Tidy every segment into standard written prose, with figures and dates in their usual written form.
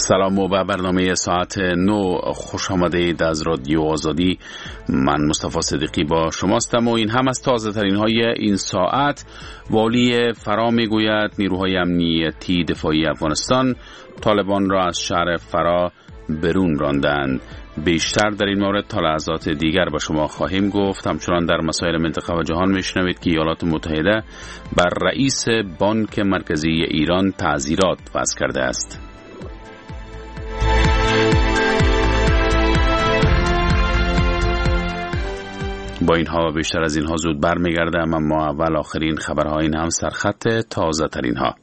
سلام و به برنامه ساعت 9 خوش آمدید از رادیو آزادی. من مصطفی صدیقی با شماستم و این هم از تازه ترین های این ساعت. والی فرا میگوید نیروهای امنیتی دفاعی افغانستان طالبان را از شهر فرا برون راندند. بیشتر در این مورد تا لحظات دیگر با شما خواهیم گفت. همچنان در مسائل منطقه و جهان میشنوید که ایالات متحده بر رئیس بانک مرکزی ایران تعزیرات وضع کرده است. با اینها و بیشتر از اینها زود برمیگردم، اما اول آخرین خبرها، این هم سرخط تازه ترین ها.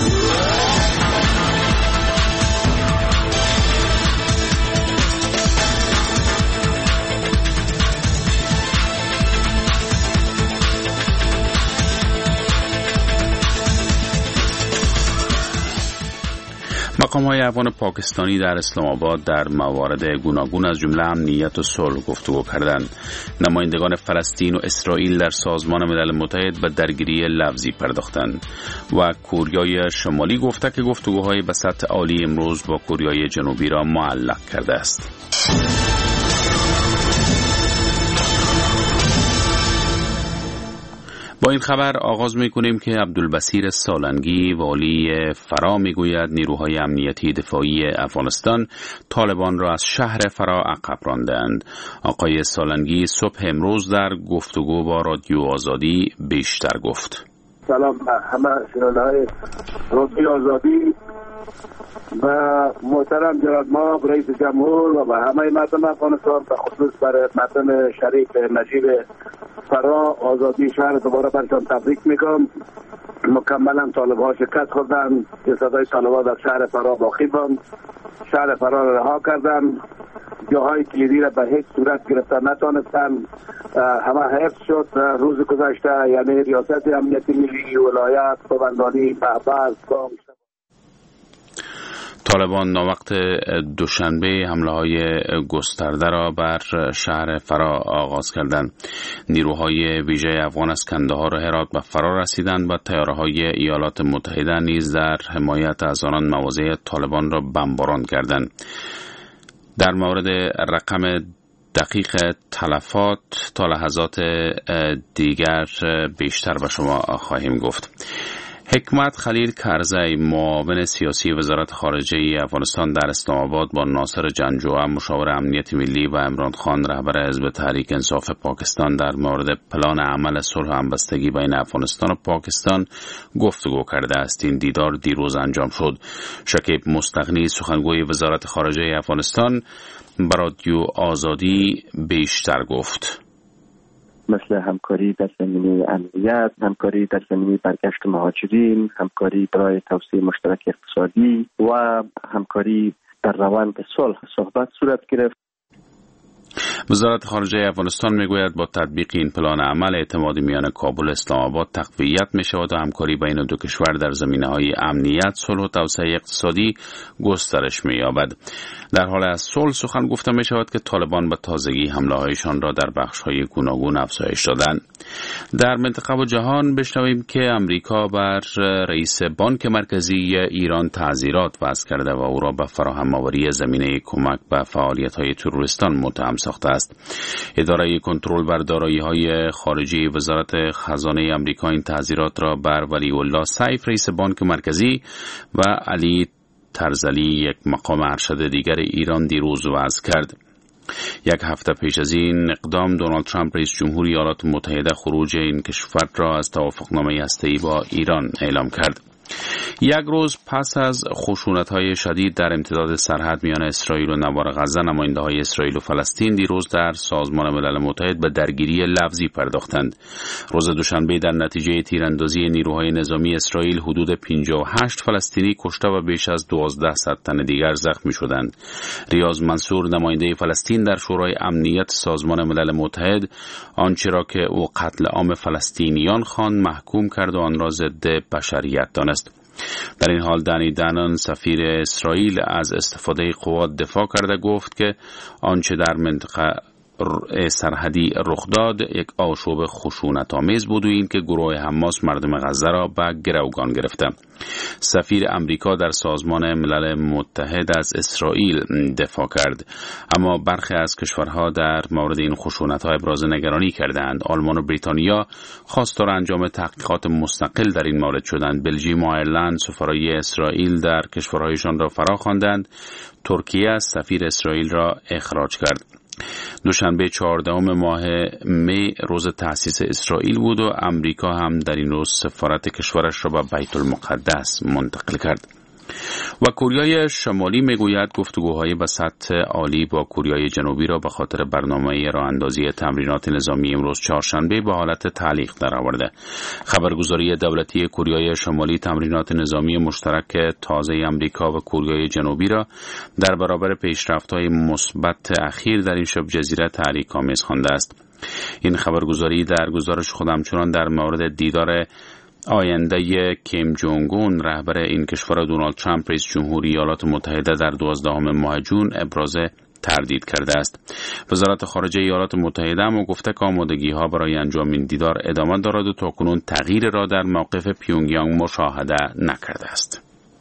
مقام‌های افغان پاکستانی در اسلام آباد در موارد گوناگون از جمله امنیت و صلح گفتگو کردند. نمایندگان فلسطین و اسرائیل در سازمان ملل متحد به درگیری لفظی پرداختند و کوریای شمالی گفته که گفتگوهای به سطح عالی امروز با کوریای جنوبی را معلق کرده است. با این خبر آغاز می‌کنیم که عبدالبصیر سالنگی والی فرا میگوید نیروهای امنیتی دفاعی افغانستان طالبان را از شهر فرا عقب راندند. آقای سالنگی صبح امروز در گفتگو با رادیو آزادی بیشتر گفت. سلام به همه شنونده‌های رادیو آزادی و محترم جناب ما رئیس جمهور و به همه مردم افغانستان، به خصوص برای مردم شریف نجیب فرا آزادی شهر دوباره برشان تبریک میگم. مکملا طالب‌ها شکست خوردن، جسدهای طالب‌ها در شهر فرا باقی ماند. شهر فرا را رها کردن، جاهای کلیدی را به هیچ صورت گرفتن نتوانستن. همه حفظ شد. روز گذشته یعنی ریاست امنیتی ملی، ولایت، پابندانی، بهبز، طالبان ناوقت دوشنبه حمله‌های گسترده را بر شهر فرا آغاز کردند. نیروهای ویژه افغان از کندهار و هرات به فرا رسیدند و طیاره‌های ایالات متحده نیز در حمایت از آنان مواضع طالبان را بمباران کردند. در مورد رقم دقیق تلفات تا لحظات دیگر بیشتر به شما خواهیم گفت. حکمت خلیل کرزی معاون سیاسی وزارت خارجه افغانستان در اسلام آباد با ناصر جنجوعه مشاور امنیت ملی و عمران خان رهبر حزب تحریک انصاف پاکستان در مورد پلان عمل صلح و همبستگی بین افغانستان و پاکستان گفتگو کرده است. این دیدار دیروز انجام شد. شکیب مستغنی سخنگوی وزارت خارجه افغانستان به رادیو آزادی بیشتر گفت. مثل همکاری در زمینه امنیت، همکاری در زمینه برگشت مهاجرین، همکاری برای توسعه مشترک اقتصادی و همکاری در روند صلح صحبت صورت گرفت. وزارت خارجه افغانستان میگوید با تطبیق این پلان عمل اعتماد میان کابل و اسلام آباد تقویت می شود و همکاری بین دو کشور در زمینه‌های امنیت، صلح و توسعه اقتصادی گسترش می یابد. در حال از صلح سخن گفته می شود که طالبان به تازگی حمله‌هایشان را در بخش‌های گوناگون افزایش دادند. در منطقه و جهان بشنویم که امریکا بر رئیس بانک مرکزی ایران تعزیرات وضع کرده و او را به فراهم آوری زمینه کمک به فعالیت‌های تروریستان متهم ساخته است. اداره کنترل بر دارایی‌های خارجی وزارت خزانه آمریکا این تعزیرات را بر ولی الله سیف رئیس بانک مرکزی و علی ترزلی یک مقام ارشد دیگر ایران دیروز وضع کرد. یک هفته پیش از این اقدام دونالد ترامپ رئیس جمهوری ایالات متحده خروج این کشور را از توافقنامه هسته‌ای با ایران اعلام کرد. یک روز پس از خشونت‌های شدید در امتداد سرحد میان اسرائیل و نوار غزه، نماینده‌های اسرائیل و فلسطین دیروز در سازمان ملل متحد به درگیری لفظی پرداختند. روز دوشنبه در نتیجه تیراندازی نیروهای نظامی اسرائیل حدود 58 فلسطینی کشته و بیش از 1200 تن دیگر زخمی شدند. ریاض منصور نماینده فلسطین در شورای امنیت سازمان ملل متحد آنچه را که او قتل عام فلسطینیان خواند محکوم کرد و آن را ضد بشریت دانست. در این حال دنی دنان سفیر اسرائیل از استفاده قوات دفاع کرده گفت که آنچه در منطقه سرحدی رخ داد یک آشوب خشونت‌آمیز بود و این که گروه حماس مردم غزه را به گروگان گرفته. سفیر امریکا در سازمان ملل متحد از اسرائیل دفاع کرد، اما برخی از کشورها در مورد این خشونت‌ها ابراز نگرانی کردند. آلمان و بریتانیا خواستار انجام تحقیقات مستقل در این مورد شدند. بلژیم و آیرلند سفرای اسرائیل در کشورهایشان را فرا خواندند. ترکیه از سفیر اسرائیل را اخراج کرد. دوشنبه 14 ماه می روز تأسیس اسرائیل بود و امریکا هم در این روز سفارت کشورش را به بیت المقدس منتقل کرد. و کوریای شمالی میگوید گفتگوهای به سطح عالی با کوریای جنوبی را به خاطر برنامه راه اندازی تمرینات نظامی امروز چهارشنبه به حالت تعلیق درآورده. خبرگزاری دولتی کوریای شمالی تمرینات نظامی مشترک تازه امریکا و کوریای جنوبی را در برابر پیشرفت‌های مثبت اخیر در این شبه جزیره تحریک‌آمیز خوانده است. این خبرگزاری در گزارش خود همچنان در مورد دیدار آینده کیم جونگ اون رهبر این کشور دونالد ترامپ رئیس جمهوری ایالات متحده در 12 ماه جون ابراز تردید کرده است. وزارت خارجه ایالات متحده هم گفته که آمادگی‌ها برای انجام این دیدار ادامه دارد و تاکنون تغییر را در موقف پیونگیانگ مشاهده نکرده است.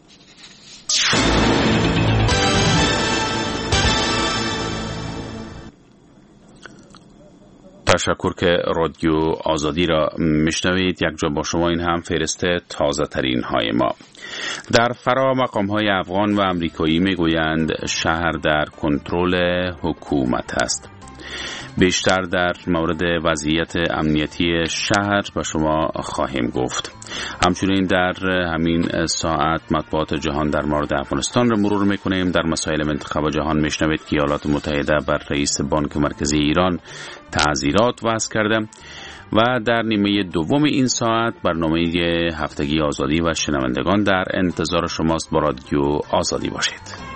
تشکر که رادیو آزادی را میشنوید. یک جا با شما این هم فهرست تازه ترین های ما. در فرا مقام های افغان و امریکایی میگویند شهر در کنترل حکومت است. بیشتر در مورد وضعیت امنیتی شهر با شما خواهیم گفت. همچنین در همین ساعت مطبوعات جهان در مورد افغانستان را مرور میکنیم. در مسائل منطقه و جهان میشنوید که ایالات متحده بر رئیس بانک مرکزی ایران تعزیرات وضع کرده و در نیمه دوم این ساعت برنامه هفتگی آزادی و شنوندگان در انتظار شماست. با رادیو آزادی باشید.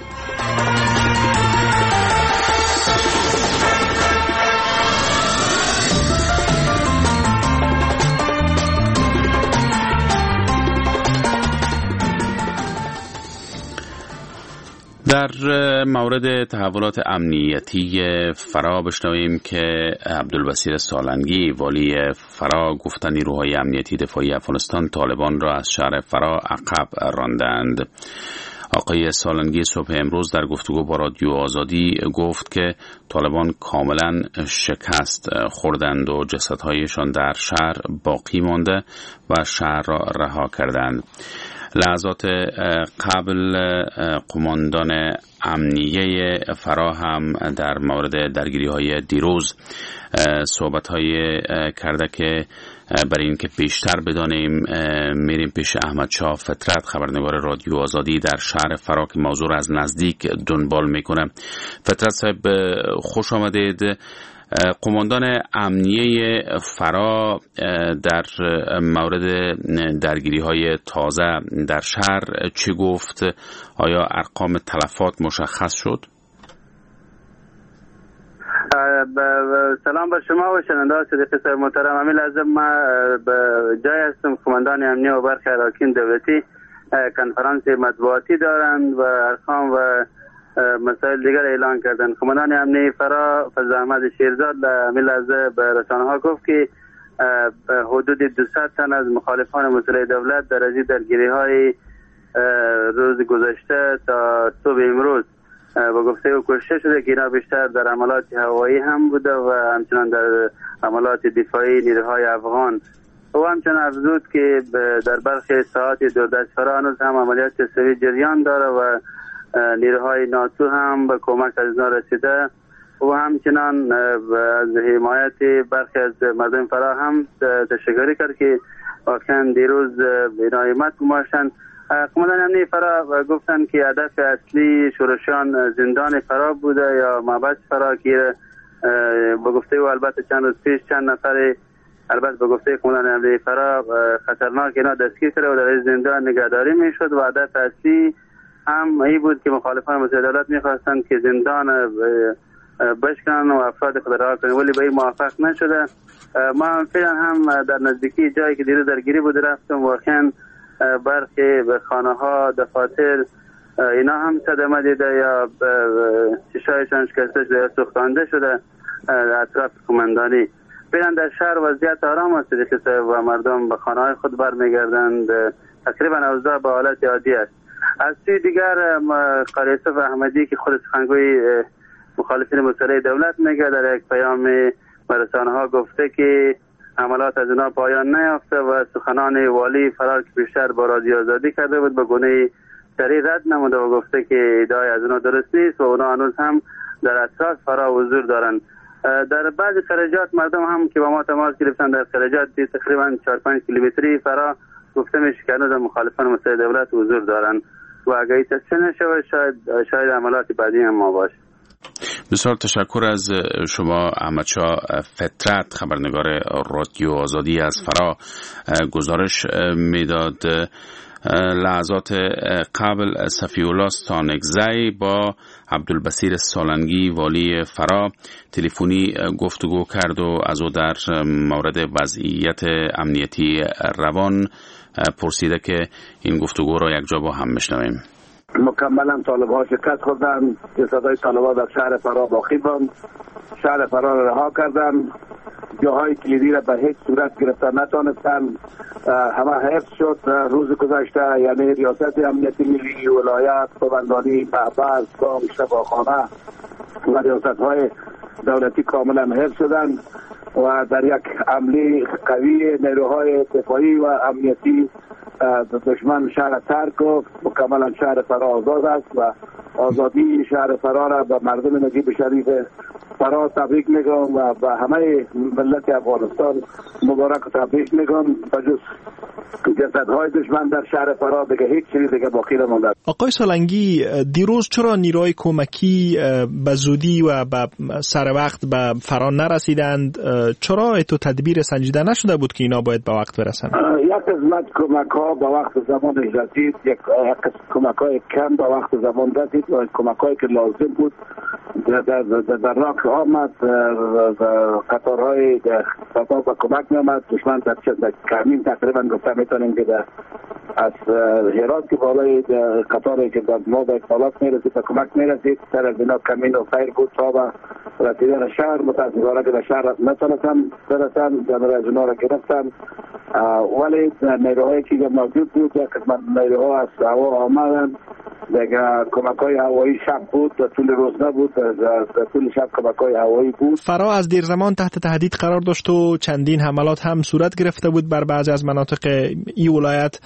در مورد تحولات امنیتی فرا بشنویم که عبدالبصیر سالنگی والی فرا گفت نیروهای امنیتی دفاعی افغانستان طالبان را از شهر فرا عقب راندند. آقای سالنگی صبح امروز در گفتگو با رادیو آزادی گفت که طالبان کاملا شکست خوردند و جسدهایشان در شهر باقی مانده و شهر را رها کردند. لحظات قبل قماندان امنیه فرا هم در مورد درگیری‌های دیروز صحبت‌های کرده که برای اینکه بیشتر بدانیم میریم پیش احمد شاه فطرت، خبرنگار رادیو آزادی در شهر فرا که موضوع از نزدیک دنبال میکنه. فطرت صاحب خوش آمدید. قماندان امنیه فرا در مورد درگیری‌های تازه در شهر چی گفت؟ آیا ارقام تلفات مشخص شد؟ سلام بر شما و شنوندگان صدیق محترم. همین لازم ما به جای هستم. قماندان امنیه و برخی اراکین دولتی کنفرانس مطبوعاتی دارند و ارقام و مسائل دیگر اعلان کردند. قماندان امنیه فرا فضل احمد شیرزاد همین لحظه به رسانه‌ها گفت که حدود 200 تن از مخالفان مسلح دولت در از درگیری‌های روز گذشته تا صبح امروز با گفته او کشته شده که اینا بیشتر در عملات هوایی هم بوده و همچنان در عملات دفاعی نیروهای افغان. او همچنان افزود که در برخی ساعات دوردست فرا هنوز هم عملیات جستجوی جریان داره و نیروهای ناتو هم به کمک از اینا رسیده و همچنان از حمایت برخی از مردم فرا هم تشکر کرد که واقعا دیروز اینا همت گماشتند. قماندان امنیه فرا گفتن که هدف اصلی شورشیان زندان فرا بوده یا محبس فرا که با گفته او البته چند روز پیش چند نفر البته با گفته قماندان امنیه فرا خطرناک اینا دستگیر کرده و در زندان نگهداری میشد و هدف اصلی هم ای بود که مخالفان مسلح دولت میخواستند که زندان بشکنن و افراد خود رها کنن، ولی به این موفق نشده. ما فعلا هم در نزدیکی جایی که دیروز درگیری بود رفتم، واقعا برخی به خانه ها دفاتر اینا هم صدمه دیده یا چشایشان شکسته شده یا سوختانده شده اطراف قماندانی. ببینن در شهر وضعیت آرام است و مردم به خانه‌های خود برمیگردند. تقریبا اوضاع به حالت عادی است. از سوی دیگر قاری یوسف احمدی که خود سخنگوی مخالفین مسئله دولت میگه در یک پیام به رسانه‌ها گفته که عملات از اینا پایان نیافته و سخنان والی فرار که بیشتر با رادیو آزادی کرده بود به گونه سریع رد نموده و گفته که ادعای از اونا درست نیست و اونا هنوز هم در اطراف فرا حضور دارن. در بعضی خرجات مردم هم که با ما تماس گرفتن در خرجات تقریبا 4-5 کیلومتری فرا گفته میشه که هنوز مخالفان مسئله دولت حضور دارن و اگه این تصفیه نشود شاید عملات بعدی هم ما باشه. بسیار تشکر از شما احمدشاه فطرت، خبرنگار رادیو آزادی از فرا. گزارش میداد لحظات قبل صفی‌الله ستانکزی با عبدالبصیر سالنگی والی فرا تلفنی گفتگو کرد و از او در مورد وضعیت امنیتی روان پرسیده که این گفتگو را یک جا با هم بشنویم. مکملا طالب‌ها شکست خوردند. جسدهای طالب‌ها در شهر فرا باقی ماند. شهر فرا را رها کردند. جاهای کلیدی را به هیچ صورت گرفتن نتوانستند. همه حفظ شد. روز گذشته یعنی ریاست امنیتی ملی ولایت، قماندانی بهبز، بانک، شفاخانه و ریاست‌های دولتی کاملا حفظ شدند و در یک حمله قوی نیروهای دفاعی و امنیتی دشمن شهر ترک گفت. مکملا شهر فرا آزاد است و آزادی شهر فرا را به مردم نجیب شریف فرا تبریک میگم و به همه ملت افغانستان مبارک و تبریک میگم. بجز جسدهای دشمن در شهر فرا دیگه هیچ چیزی دیگه باقی نمانده. آقای سالنگی، دیروز چرا نیروهای کمکی به زودی و به سر وقت به فرا نرسیدند؟ چرا اتو تدبیر سنجیده نشده بود که اینا باید به وقت برسند؟ یک قسمت کمک ها به وقت زمان رسید، یک کمک های کم به وقت زمان رسید و کمک هایی که لازم بود در راه آمد. قطارهای سپاه به کمک می آمد. دشمن در کمین تقریبا گفته میتونیم که از هرات که بالای قطاری که در ما به اطلاعات می رسید به کمک می رسید. سر از اینا کمین و خیر بود تا به رسیدن شهر. متاسفانه که به شهر نتونستن برسن، جمعه از اونا را گرفتن. ولی نیروهایی که موجود بود یک قسمت نیروها از هوا آمدن. دیگه کمک‌های هوایی شب بود، طول روز نبود، طول شب کمک‌های هوایی بود. فرا از دیر زمان تحت تهدید قرار داشت و چندین حملات هم صورت گرفته بود بر بعضی از مناطق این ولایت.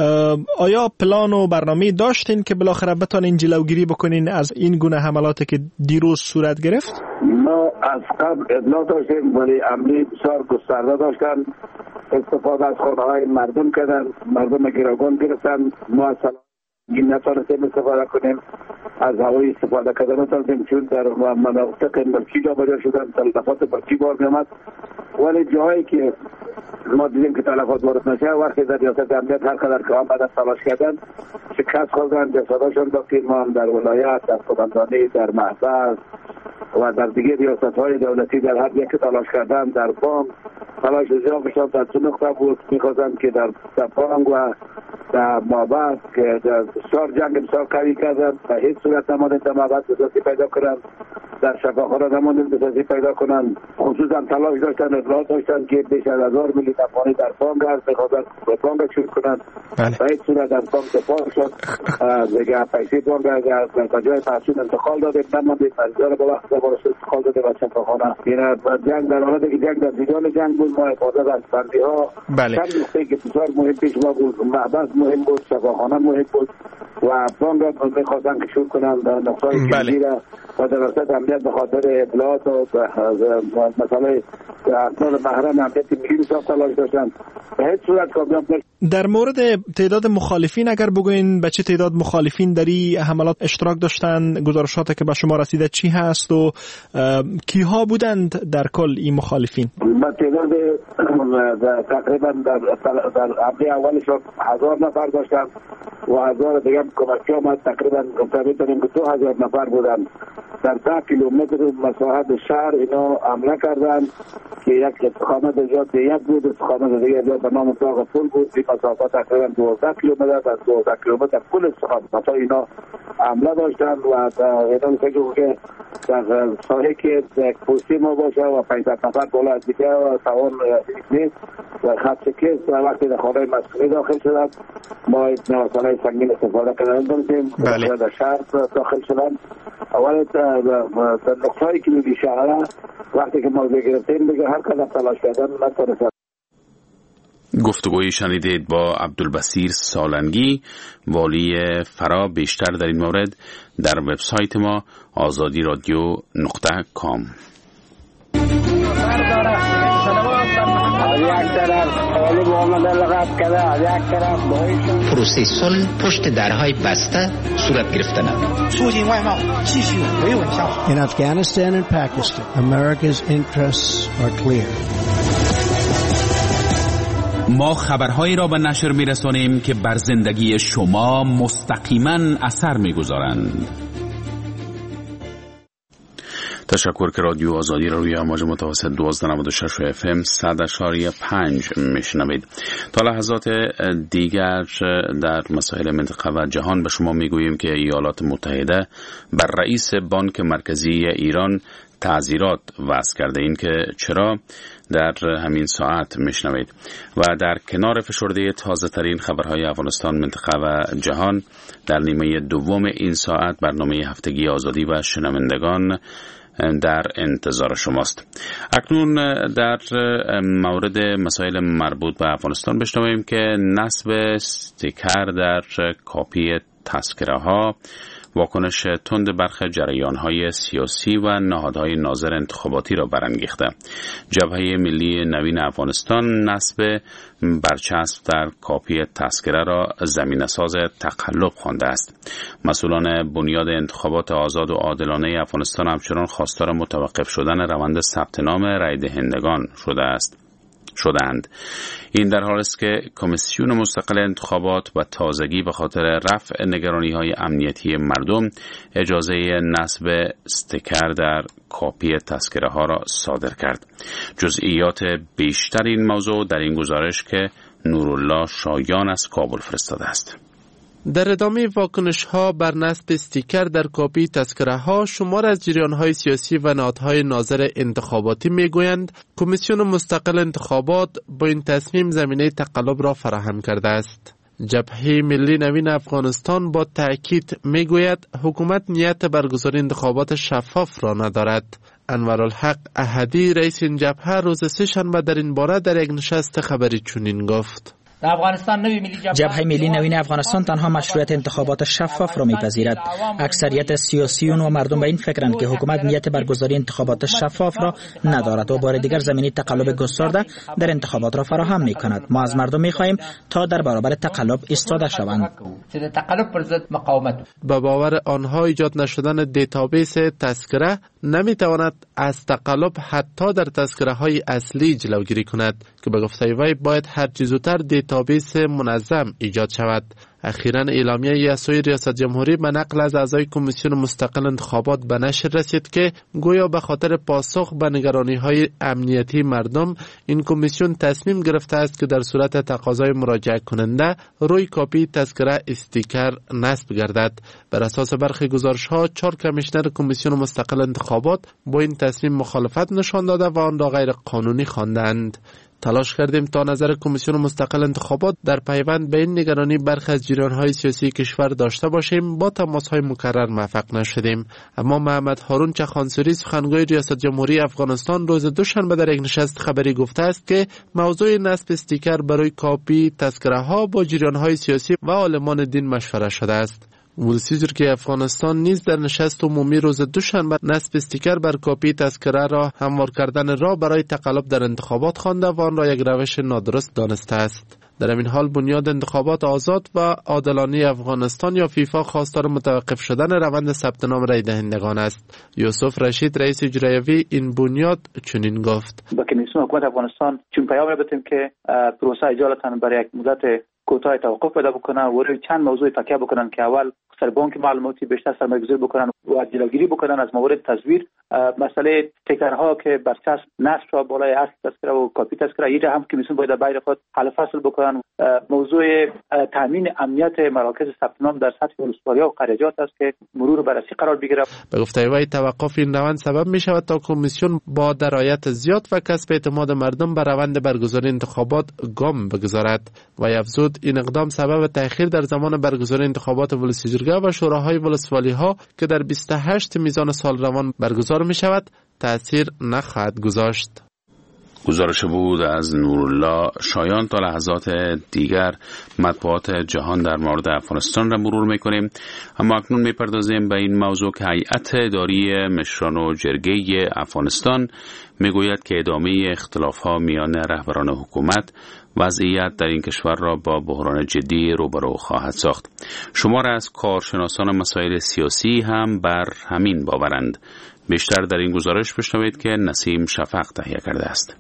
آیا پلان و برنامه داشتین که بالاخره بتونین جلوگیری بکنین از این گونه حملاتی که دیروز صورت گرفت؟ ما از قبل اطلاع داشتیم ولی عملی بسیار گسترده داشتن. استفاده از خانه‌های مردم کردن، مردم گروگان گرفتن. ما از این نتونستیم استفاده کنیم، از هوایی استفاده کردن نتونستیم چون در مناطق ملکی جا بجا شدن، تلفات ملکی بار میامد. ولی جاهایی که ما دیدیم که تلفات وارد نشه وقتی در ریاست امنیت هر قدر که آمدن تلاش کردن شکست خوردن. جسداشون باقی ماند در ولایت، در قماندانی، در محبس و در دیگه ریاست‌های دولتی در هر یک تلاش کردن. در بانک تلاش زیاد بشن در دو نقطه بود. می‌خواستن که در بانک و در مابعد که در بسیار جنگ بسیار قوی کردن و هیچ صورت نمانید در مابعد بسازی پیدا کنن. در شفاخانه نمانید بسازی پیدا کنن. خصوصا تلاش داشتن، اطلاعات داشتن که بیش از 1000 میلیون افغانی در بانک هست، می‌خواستن به بانک شروع کنن. و هیچ صورت از بانک دفاع شد. دیگه پیسه بانک از کجای محصول انتقال دادیم نماندید. مزدار با وقت بارش انتقال داده و شفاخانه. این جنگ در حالت که جنگ در دیدان جنگ بود. ما حفاظت از بندی‌ها چند نقطه که بسیار مهم پیش ما بود. محبس مهم بود، شفاخانه مهم بود و بانک را می‌خواستن که شروع کنن نقطه‌های کلیدی را و در ریاست امنیت به خاطر اطلاعات و مسئله اسناد محرم امنیت ملی بسیار تلاش داشتن. به هیچ صورت کامیاب نشد. در مورد تعداد مخالفین اگر بگوین به چه تعداد مخالفین در این حملات اشتراک داشتن؟ گزارشاتی که به شما رسیده چی هست و کیها بودند در کل این مخالفین؟ با تعداد تقریبا در حمله اولشون 1000 نفر داشتن و 1000 دیگه کمکی آمد. تقریبا میتونیم که 2000 نفر بودن. در 10 کیلومتر مساحت شهر اینا حمله کردن که یک استخامت جا دیت بود، استخامت دیگه جا به نام باغ پول بود. مسافت تقریبا 12 کیلومتر از 12 کیلومتر پل استخوان تا اینا حمله داشتن و اینا فکر که در ساحه که پستی ما باشه و 500 نفر بالا از دیگه و توان نیست و خط کیس و وقتی در خانه مسکونی داخل شدن ما نوسانهای سنگین استفاده کردن داشتیم در شهر داخل شدن. اول در نقطه‌ای که میگی شهر وقتی که ما بگرفتیم دیگه هر کدام تلاش کردن نتونستن. گفتگوی شنیدید با عبدالبصیر سالنگی والی فرا. بیشتر در این مورد در وبسایت ما azadi.com. پروسه صلح پشت درهای بسته صورت گرفتن. In Afghanistan and Pakistan, America's interests are clear. ما خبرهایی را به نشر می‌رسانیم که بر زندگی شما مستقیما اثر می‌گذارند. تشکر که رادیو آزادی را روی امواج متوسط 1296 FM 100.5 میشنوید. تا لحظات دیگر در مسائل منطقه و جهان به شما میگوییم که ایالات متحده بر رئیس بانک مرکزی ایران تعزیرات وضع کرده. این که چرا در همین ساعت میشنوید. و در کنار فشرده تازه ترین خبرهای افغانستان، منطقه و جهان در نیمه دوم این ساعت برنامه هفتگی آزادی و شنوندگان در انتظار شماست. اکنون در مورد مسائل مربوط به افغانستان بشنویم که نصب استیکر در کاپی تذکره ها واکنش تند برخی جریان‌های سیاسی و نهادهای ناظر انتخاباتی را برانگیخته. جبهه ملی نوین افغانستان نصب برچسب در کاپی تذکره را زمینه‌ساز تقلب خوانده است. مسئولان بنیاد انتخابات آزاد و عادلانه افغانستان همچنان خواستار متوقف شدن روند ثبت نام رای دهندگان شدند. این در حالی است که کمیسیون مستقل انتخابات و تازگی به خاطر رفع نگرانی‌های امنیتی مردم اجازه نصب استیکر در کاپی تذکره ها را صادر کرد. جزئیات بیشتر این موضوع در این گزارش که نورالله شایان از کابل فرستاده است. در ادامه واکنش ها بر نصب استیکر در کاپی تذکره ها، شمار از جریان های سیاسی و نهادهای ناظر انتخاباتی میگویند کمیسیون مستقل انتخابات با این تصمیم زمینه تقلب را فراهم کرده است. جبهه ملی نوین افغانستان با تأکید میگوید حکومت نیت برگزاری انتخابات شفاف را ندارد. انورالحق احدی رئیس این جبهه روز سه‌شنبه در این باره در یک نشست خبری چنین گفت: جبهه ملی نوین افغانستان تنها مشروعیت انتخابات شفاف را میپذیرد. اکثریت سیاسیون و مردم به این فکرند که حکومت نیت برگزاری انتخابات شفاف را ندارد و بار دیگر زمینه تقلب گسترده در انتخابات را فراهم میکند. ما از مردم میخواهیم تا در برابر تقلب ایستاده شوند. به باور آنها ایجاد نشدن دیتابیس تذکره نمیتواند از تقلب حتی در تذکره های اصلی جلوگیری کند که به گفته وی باید هر چه زودتر دیتابیس منظم ایجاد شود. اخیراً اعلامیه یاسوی ریاست جمهوری به نقل از اعضای کمیسیون مستقل انتخابات به نشر رسید که گویا به خاطر پاسخ به نگرانی‌های امنیتی مردم این کمیسیون تصمیم گرفته است که در صورت تقاضای مراجعه کننده روی کاپی تذکره استیکر نصب گردد. بر اساس برخی گزارش‌ها 4 کمیشنر کمیسیون مستقل انتخابات با این تصمیم مخالفت نشان داده و آن را غیر قانونی خواندند. تلاش کردیم تا نظر کمیسیون مستقل انتخابات در پیوند به این نگرانی برخی از جریان‌های سیاسی کشور داشته باشیم. با تماس‌های مکرر موفق نشدیم. اما محمد هارون چخانسوری سخنگوی ریاست جمهوری افغانستان روز دوشنبه در یک نشست خبری گفته است که موضوع نصب استیکر برای کاپی تذکره‌ها با جریان‌های سیاسی و عالمان دین مشوره شده است. ولسیزر افغانستان نیز در نشست عمومی روز دوشنبه نصب استیکر بر کاپی تذکره را هموار کردن را برای تقلب در انتخابات خوانده و آن را یک روش نادرست دانسته است. در این حال بنیاد انتخابات آزاد و عادلانه افغانستان یا فیفا خواستار متوقف شدن روند ثبت نام رای دهندگان است. یوسف رشید رئیس اجرایی این بنیاد چنین گفت: با کمیسیون حکومت افغانستان چون پیام را بدیم که پروسه اجالتا برای یک مدت کوتاه توقف پیدا بکنه و روی چند موضوع تکیه بکنن که اول سر بانک معلوماتی بیشتر سرمایه‌گذاری بکنن و جلوگیری بکنن از موارد تزویر. مسئله تکرها که برچسب نصب را بالای اصل تذکره و کاپی تذکره اینجا هم کمیسیون باید بین خود حل فصل بکنن. موضوع تامین امنیت مراکز ثبت نام در سطح ولسوالی‌ها و قریات است که مرور بررسی قرار بگیره. به گفته وی توقف این روند سبب می شود تا کمیسیون با درایت زیاد و کسب اعتماد مردم بر روند برگزاری انتخابات گام بگذارد و افزود این اقدام سبب تأخیر در زمان برگزاری انتخابات ولسی جرگه و شوراهای ولسوالی‌ها که در 28 میزان سال روان برگزار می شود تأثیر نخواهد گذاشت. گزارش بود از نورالله شایان. تا لحظات دیگر مطبوعات جهان در مورد افغانستان را مرور میکنیم، اما اکنون میپردازیم به این موضوع که هیئت اداری مشران و جرگه افغانستان میگوید که ادامه اختلاف‌ها میان رهبران حکومت وضعیت در این کشور را با بحران جدی روبرو خواهد ساخت. شمار از کارشناسان مسائل سیاسی هم بر همین باورند. بیشتر در این گزارش بشنوید که نسیم شفق تهیه کرده است.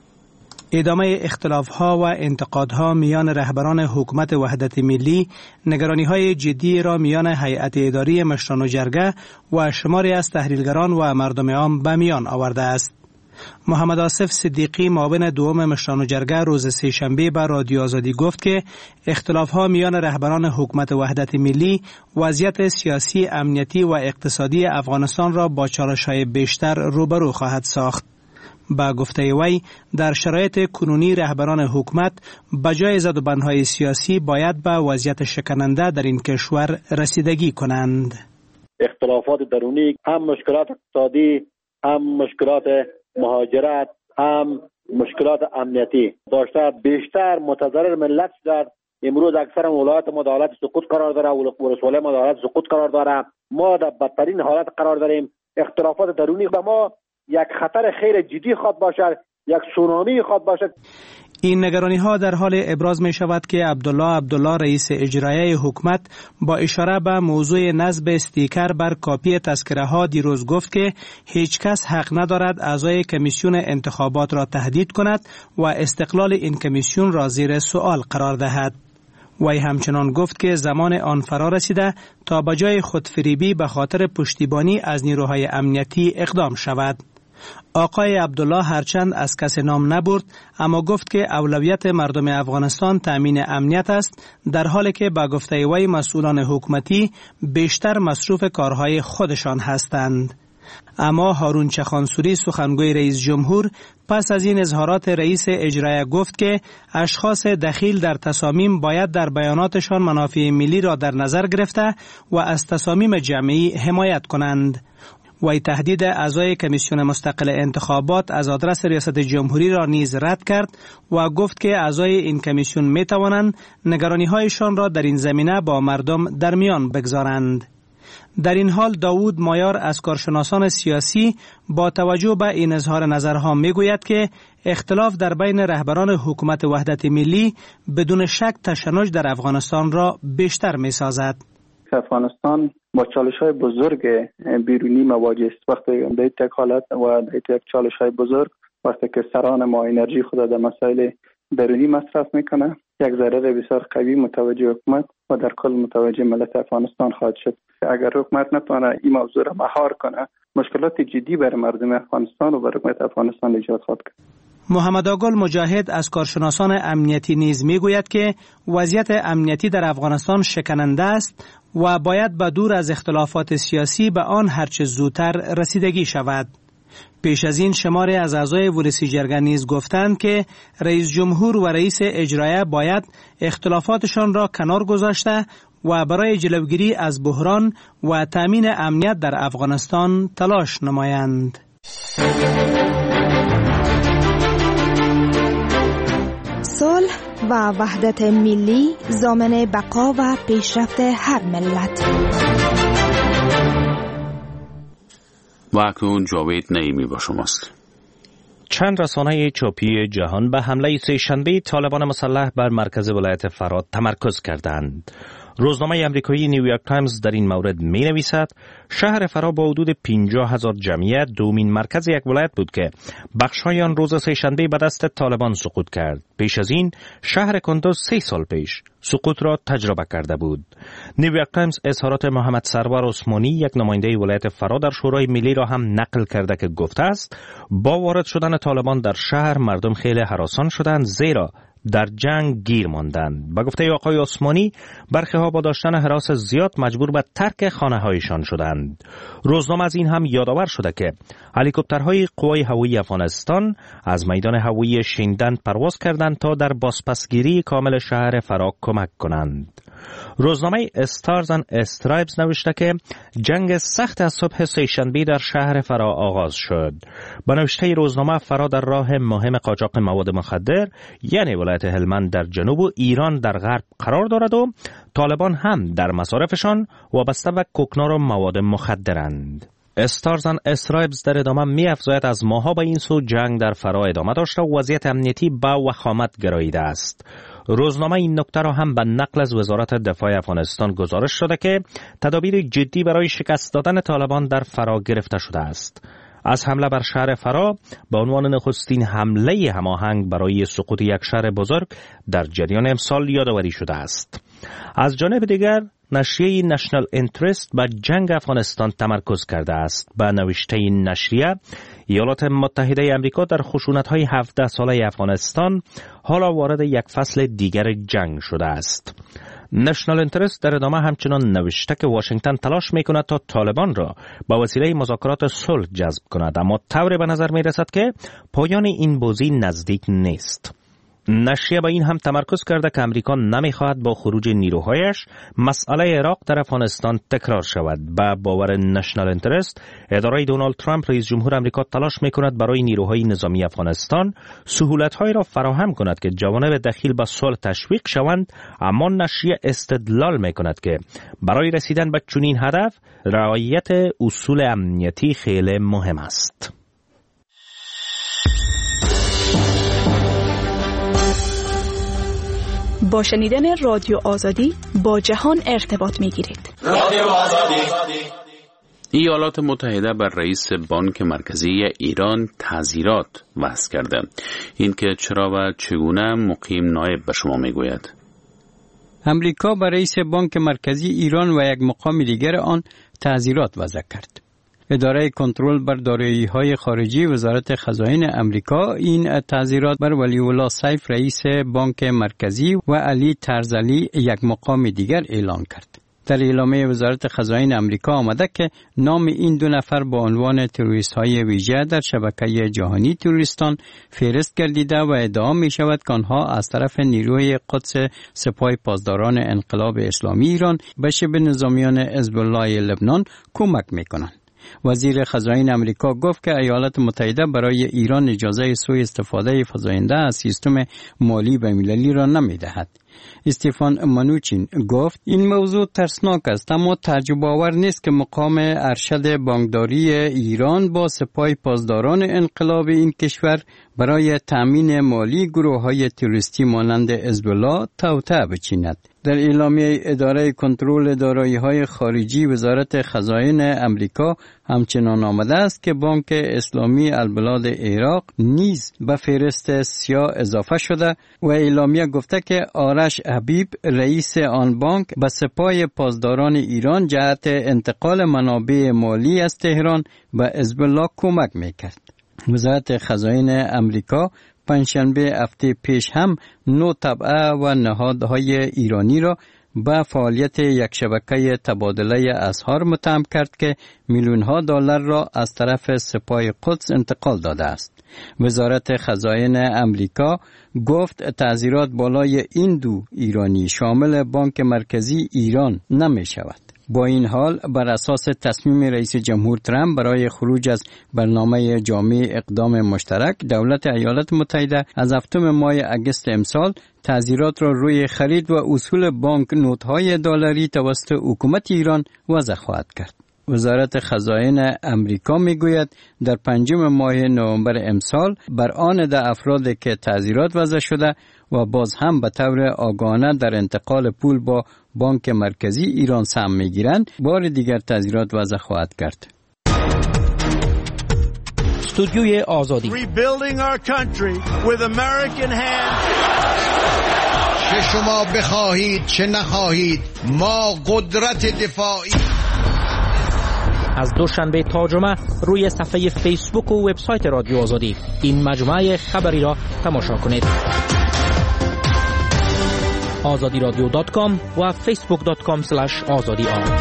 ادامه اختلاف‌ها و انتقادها میان رهبران حکومت وحدت ملی نگرانی‌های جدی را میان هیئت اداری مشران و جرگه و شماری از تحلیلگران و مردم عام به میان آورده است. محمد آصف صدیقی معاون دوم مشران و جرگه روز سه‌شنبه به رادیو آزادی گفت که اختلاف‌ها میان رهبران حکومت وحدت ملی وضعیت سیاسی، امنیتی و اقتصادی افغانستان را با چالش‌های بیشتر روبرو خواهد ساخت. با گفته وی در شرایط کنونی رهبران حکومت بجای زدوبندهای سیاسی باید به وضعیت شکننده در این کشور رسیدگی کنند. اختلافات درونی، هم مشکلات اقتصادی، هم مشکلات مهاجرت، هم مشکلات امنیتی داشته بیشتر متضرر ملت شد. امروز اکثر ولایات ما در حالت سقوط قرار داره، ولسوالی ما در حالت سقوط قرار داره. ما در بدترین حالت قرار داریم. اختلافات درونی به ما یک خطر خیر جدی خواهد باشد، یک سونامی خواهد باشد. این نگرانی ها در حال ابراز می شود که عبدالله رئیس اجرایی حکومت با اشاره به موضوع نصب استیکر بر کاپی تذکره ها دیروز گفت که هیچ کس حق ندارد اعضای کمیسیون انتخابات را تهدید کند و استقلال این کمیسیون را زیر سؤال قرار دهد. وی همچنان گفت که زمان آن فرا رسیده تا بجای خودفریبی به خاطر پشتیبانی از نیروهای امنیتی اقدام شود. آقای عبدالله هرچند از کس نام نبرد، اما گفت که اولویت مردم افغانستان تامین امنیت است، در حالی که با گفته وی مسئولان حکومتی بیشتر مصروف کارهای خودشان هستند. اما هارون چخانسوری سخنگوی رئیس جمهور پس از این اظهارات رئیس اجرایی گفت که اشخاص دخیل در تصامیم باید در بیاناتشان منافع ملی را در نظر گرفته و از تصامیم جمعی حمایت کنند. وی تهدید اعضای کمیسیون مستقل انتخابات از آدرس ریاست جمهوری را نیز رد کرد و گفت که اعضای این کمیسیون می توانند نگرانی‌هایشان را در این زمینه با مردم در میان بگذارند. در این حال داوود مایار از کارشناسان سیاسی با توجه به این اظهار نظرها می گوید که اختلاف در بین رهبران حکومت وحدت ملی بدون شک تشنج در افغانستان را بیشتر می سازد. افغانستان با چالش‌های بزرگ بیرونی مواجه است. وقتی در یک حالت و در یک چالش‌های بزرگ وقتی که سران ما انرژی خود در مسائل درونی مصرف میکنه، یک ضرر بسیار قوی متوجه حکومت و در کل متوجه ملت افغانستان خواهد شد. اگر حکومت نتونه این موضوع را مهار کنه، مشکلات جدی برای مردم افغانستان و برای حکومت افغانستان ایجاد خواهد کرد. محمد آگل مجاهد از کارشناسان امنیتی نیز میگوید که وضعیت امنیتی در افغانستان شکننده است و باید به دور از اختلافات سیاسی به آن هرچه زودتر رسیدگی شود. پیش از این شماری از اعضای ولسی جرگه نیز گفتند که رئیس جمهور و رئیس اجرایی باید اختلافاتشان را کنار گذاشته و برای جلوگیری از بحران و تامین امنیت در افغانستان تلاش نمایند. صلح و وحدت ملی ضامن بقا و پیشرفت هر ملت. و اکنون جاوید نعیمی با شماست. چند رسانه چاپی جهان به حمله سه‌شنبه طالبان مسلح بر مرکز ولایت فرات تمرکز کردند. روزنامه آمریکایی نیویورک تایمز در این مورد می نویسد شهر فرا با حدود 50,000 جمعیت دومین مرکز یک ولایت بود که بخش‌های آن روز سه‌شنبه به دست طالبان سقوط کرد. پیش از این شهر کندوز 3 سال پیش سقوط را تجربه کرده بود. نیویورک تایمز اظهارات محمد سرور عثمانی یک نماینده ولایت فرا در شورای ملی را هم نقل کرده که گفته است با وارد شدن طالبان در شهر مردم خیلی هراسان شدند زیرا در جنگ گیر ماندند. به گفته آقای عثمانی برخی ها با داشتن هراس زیاد مجبور به ترک خانه هایشان شدند. روزنامه از این هم یادآور شده که هلیکوپترهای قوای هوایی افغانستان از میدان هوایی شیندن پرواز کردند تا در بازپسگیری کامل شهر فرا کمک کنند. روزنامه استارز اند استرایبز نوشته که جنگ سخت از صبح سه‌شنبه در شهر فرا آغاز شد. با نوشته روزنامه فرا در راه مهم قاچاق مواد مخدر یعنی ولایت هلمند در جنوب و ایران در غرب قرار دارد و طالبان هم در مصارفشان وابسته به کوکنار و مواد مخدرند. استارز اند استرایبز در ادامه می افزاید از ماها به این سو جنگ در فرا ادامه داشته و وضعیت امنیتی به وخامت گراییده است. روزنامه این نکته را هم به نقل از وزارت دفاع افغانستان گزارش شده که تدابیر جدی برای شکست دادن طالبان در فرا گرفته شده است. از حمله بر شهر فرا به عنوان نخستین حمله هماهنگ برای سقوط یک شهر بزرگ در جریان امسال یادآوری شده است. از جانب دیگر نشریه نشنال اینترست به جنگ افغانستان تمرکز کرده است. به نوشته این نشریه ایالات متحده آمریکا در خشونت‌های 17 ساله افغانستان حالا وارد یک فصل دیگر جنگ شده است. نشنال اینترست در ادامه همچنان نوشته که واشنگتن تلاش می‌کند تا طالبان را به وسیله مذاکرات صلح جذب کند، اما طوری به نظر می‌رسد که پایان این بازی نزدیک نیست. نشریه به این هم تمرکز کرده که امریکا نمیخواهد با خروج نیروهایش مسئله عراق در افغانستان تکرار شود. به باور نشنال اینترست اداره دونالد ترامپ رئیس جمهور امریکا تلاش میکند برای نیروهای نظامی افغانستان سهولت‌هایی را فراهم کند که جوانب دخیل به صلح تشویق شوند، اما نشریه استدلال میکند که برای رسیدن به چنین هدف رعایت اصول امنیتی خیلی مهم است. با شنیدن رادیو آزادی با جهان ارتباط می‌گیرید. رادیو آزادی. ایالات متحده بر رئیس بانک مرکزی ایران تعزیرات وضع کرده. این که چرا و چگونه مقیم نایب به شما میگوید. امریکا بر رئیس بانک مرکزی ایران و یک مقام دیگر آن تعزیرات وضع کرد. اداره کنترل بر دارایی‌های خارجی وزارت خزائن امریکا این تعزیرات بر ولی‌الله سیف رئیس بانک مرکزی و علی طرزعلی یک مقام دیگر اعلان کرد. در اعلامیه وزارت خزائن امریکا آمده که نام این دو نفر با عنوان تروریست‌های ویژه در شبکه جهانی تروریستان فهرست گردیده و ادعا می‌شود که آنها از طرف نیروی قدس سپاه پاسداران انقلاب اسلامی ایران به شبه نظامیان حزب الله لبنان کمک می‌کنند. وزیر خزائن امریکا گفت که ایالات متحده برای ایران اجازه سوء استفاده فزاینده از سیستم مالی بین‌المللی را نمی‌دهد. استفان منوچین گفت این موضوع ترسناک است، اما تعجب آور نیست که مقام ارشد بانکداری ایران با سپاه پاسداران انقلاب این کشور برای تأمین مالی گروه‌های تروریستی مانند حزب الله توطئه بچیند. در اعلامیه اداره کنترل دارایی‌های خارجی وزارت خزائن امریکا همچنان آمده است که بانک اسلامی البلاد عراق نیز به فهرست سیاه اضافه شده و اعلامیه گفته که آرش حبیب رئیس آن بانک به سپاه پاسداران ایران جهت انتقال منابع مالی از تهران به حزب الله کمک می‌کرد. وزارت خزائن امریکا پنجشنبه هفته پیش هم 9 طبعه و نهادهای ایرانی را به فعالیت یک شبکه تبادله اسعار متهم کرد که میلیون‌ها دلار را از طرف سپاه قدس انتقال داده است. وزارت خزائن امریکا گفت تعزیرات بالای این دو ایرانی شامل بانک مرکزی ایران نمی شود. با این حال بر اساس تصمیم رئیس جمهور ترامپ برای خروج از برنامه جامع اقدام مشترک، دولت ایالات متحده از هفتم ماه اگست امسال تعزیرات را روی خرید و اصول بانک نوت‌های دلاری توسط حکومت ایران وضع خواهد کرد. وزارت خزائن امریکا میگوید در 5 ماه نوامبر امسال بر آن 10 افراد که تعزیرات وضع شده و باز هم به طور آگاهانه در انتقال پول با بانک مرکزی ایران سهم میگیرند بار دیگر تعزیرات وضع خواهد کرد. استودیوی آزادی. Rebuilding our country with American hands. چه شما بخواهید چه نخواهید ما قدرت دفاعی. از دوشنبه تا جمعه روی صفحه فیسبوک و وبسایت رادیو آزادی این مجموعه خبری را تماشا کنید. azadiradio.com و facebook.com/azadi.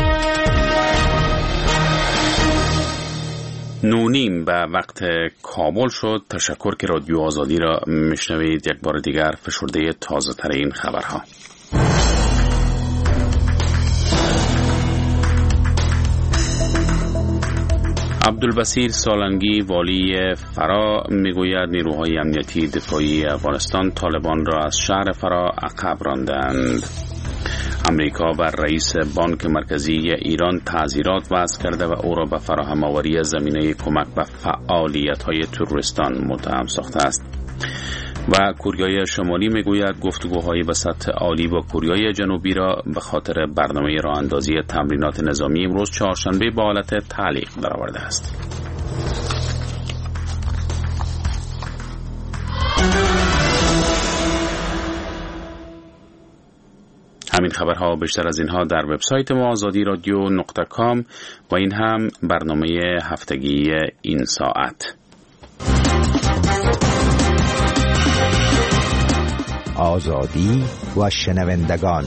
9:30 به وقت کابل شد. تشکر که رادیو آزادی را میشنوید. یک بار دیگر فشرده تازه ترین خبرها. عبدالبصیر سالنگی والی فرا میگوید نیروهای امنیتی دفاعی افغانستان طالبان را از شهر فرا عقب راندند. امریکا بر رئیس بانک مرکزی ایران تعزیرات وضع کرده و او را به فراهم آوری زمینه کمک به فعالیت‌های تروریستان متهم ساخته است. و کوریای شمالی میگوید گفتگوهای به سطح عالی با کوریای جنوبی را به خاطر برنامه راه اندازی تمرینات نظامی امروز چهارشنبه به حالت تعلیق درآورده است. همین خبرها بیشتر از اینها در وبسایت ما azadiradio.com و این هم برنامه هفتگی این ساعت. آزادی و شنوندگان.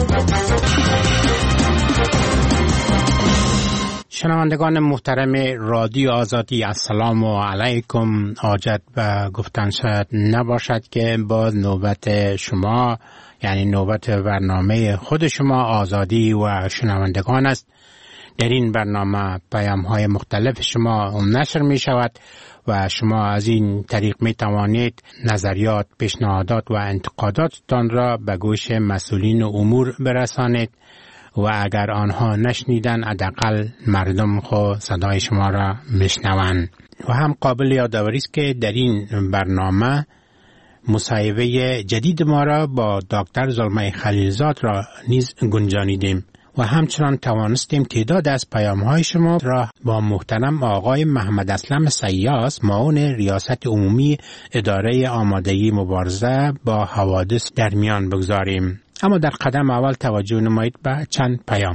شنوندگان محترم رادیو آزادی، السلام علیکم. حاجت به گفتن شاید نباشد که باز نوبت شما، یعنی نوبت برنامه خود شما آزادی و شنوندگان است. در این برنامه پیام‌های مختلف شما نشر می شود و شما از این طریق می توانید نظریات، پیشنهادات و انتقاداتتان را به گوش مسئولین امور برسانید و اگر آنها نشنیدن حداقل مردم خود صدای شما را میشنوند. و هم قابل یادآوری است که در این برنامه مصاحبه جدید ما را با دکتر زلمه خلیلزاد را نیز گنجانیدیم و همچنان توانستیم تعداد از پیام‌های شما را با محترم آقای محمد اسلم سیاس، معاون ریاست عمومی اداره آمادگی مبارزه با حوادث در میان بگذاریم. اما در قدم اول توجه نمایید به چند پیام.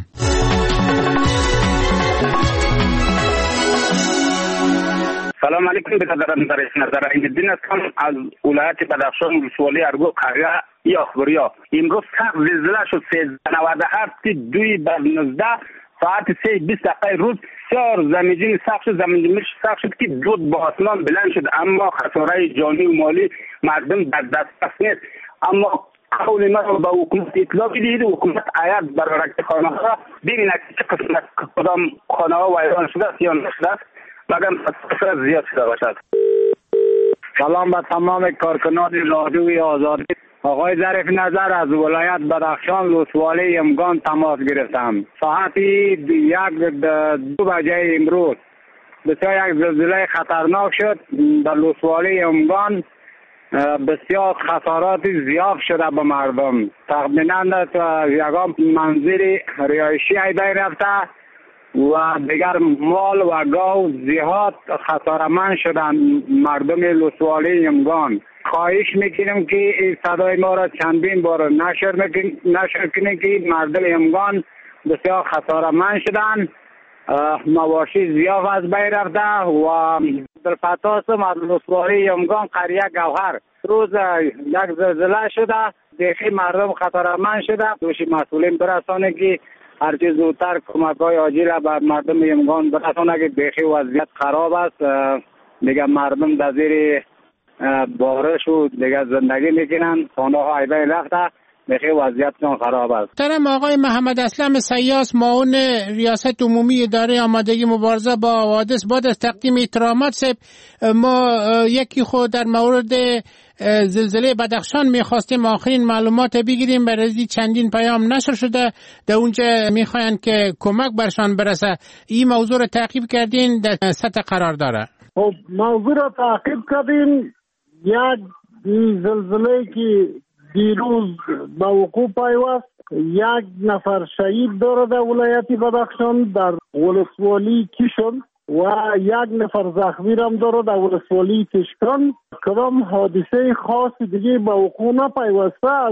سلام علیکم. برادران نظر ایندین هستم از ولایت بدخشان، ولسوالی ارگو قریه یا خبریا. امروز سخت زلزله شد 13/2/19 ساعت 3:20 روز. بسیار زمین سخت شد، زمین سخت شد که دود با آسمان بلند شد، اما خسارای جانی و مالی مردم در دست نیست. اما قول ما با حکومت اطلاع بدهید، حکومت آید برای رکتخانه ها ببیند چه قسمت کدام خانه ها ویران شده است یا نشده است، مگر خسارات زیاد شده باشد. سلام به تمام کارکنان رادیوی آزادی. آقای ظریف نظر از ولایت بدخشان، ولسوالی امگان تماس گرفتم. ساعت 1:02 بجه امروز بسیار یک زلزله خطرناک شد در ولسوالی امگان. بسیار خسارات زیاد شده به مردم. تقریبا یگان منزل رهایشی بین رفته و دیگر مال و گاو زیاد خسارمند شدن مردم لسوالی امگان. خواهش میکنیم که این صدای ما را چندین بار نشر کنیم که مردم امگان بسیار خسارمند شدن، مواشی زیاد از بین رفته و در فتاسم از لسوالی امگان قریه گوهر روز یک زلزله شده، دیخی مردم خطرمند شده. دوشی مسئولین برسانه که هرچی زودتر کمک‌های عاجل به مردم امگان برسانه که دیخی وضعیت خراب است. دیگه مردم در زیر بارش و دیگه زندگی میکنن، خانه ها عیبه رفته، دیگه وضعیتشون خراب است. محترم آقای محمد اسلم سیاس، معاون ریاست عمومی اداره آمادگی مبارزه با حوادث، بعد از تقدیم احترامات صاحب، ما یکی خود در مورد زلزله بدخشان میخواستیم آخرین معلومات بگیریم. برای چندین پیام نشر شده، در اونجا میخواین که کمک برشان برسه. این موضوع رو تعقیب کردین، در سطح قرار داره؟ خب موضوع رو تعقیب کردیم. یک زلزله که دیروز به وقوع پیوست یک نفر شهید داره در ولایت بدخشان در ولسوالی کیشون و یک نفر زخمی هم داره در ولسوالی تشکان. کدام حادثه خاص دیگه به وقوع نپیوسته از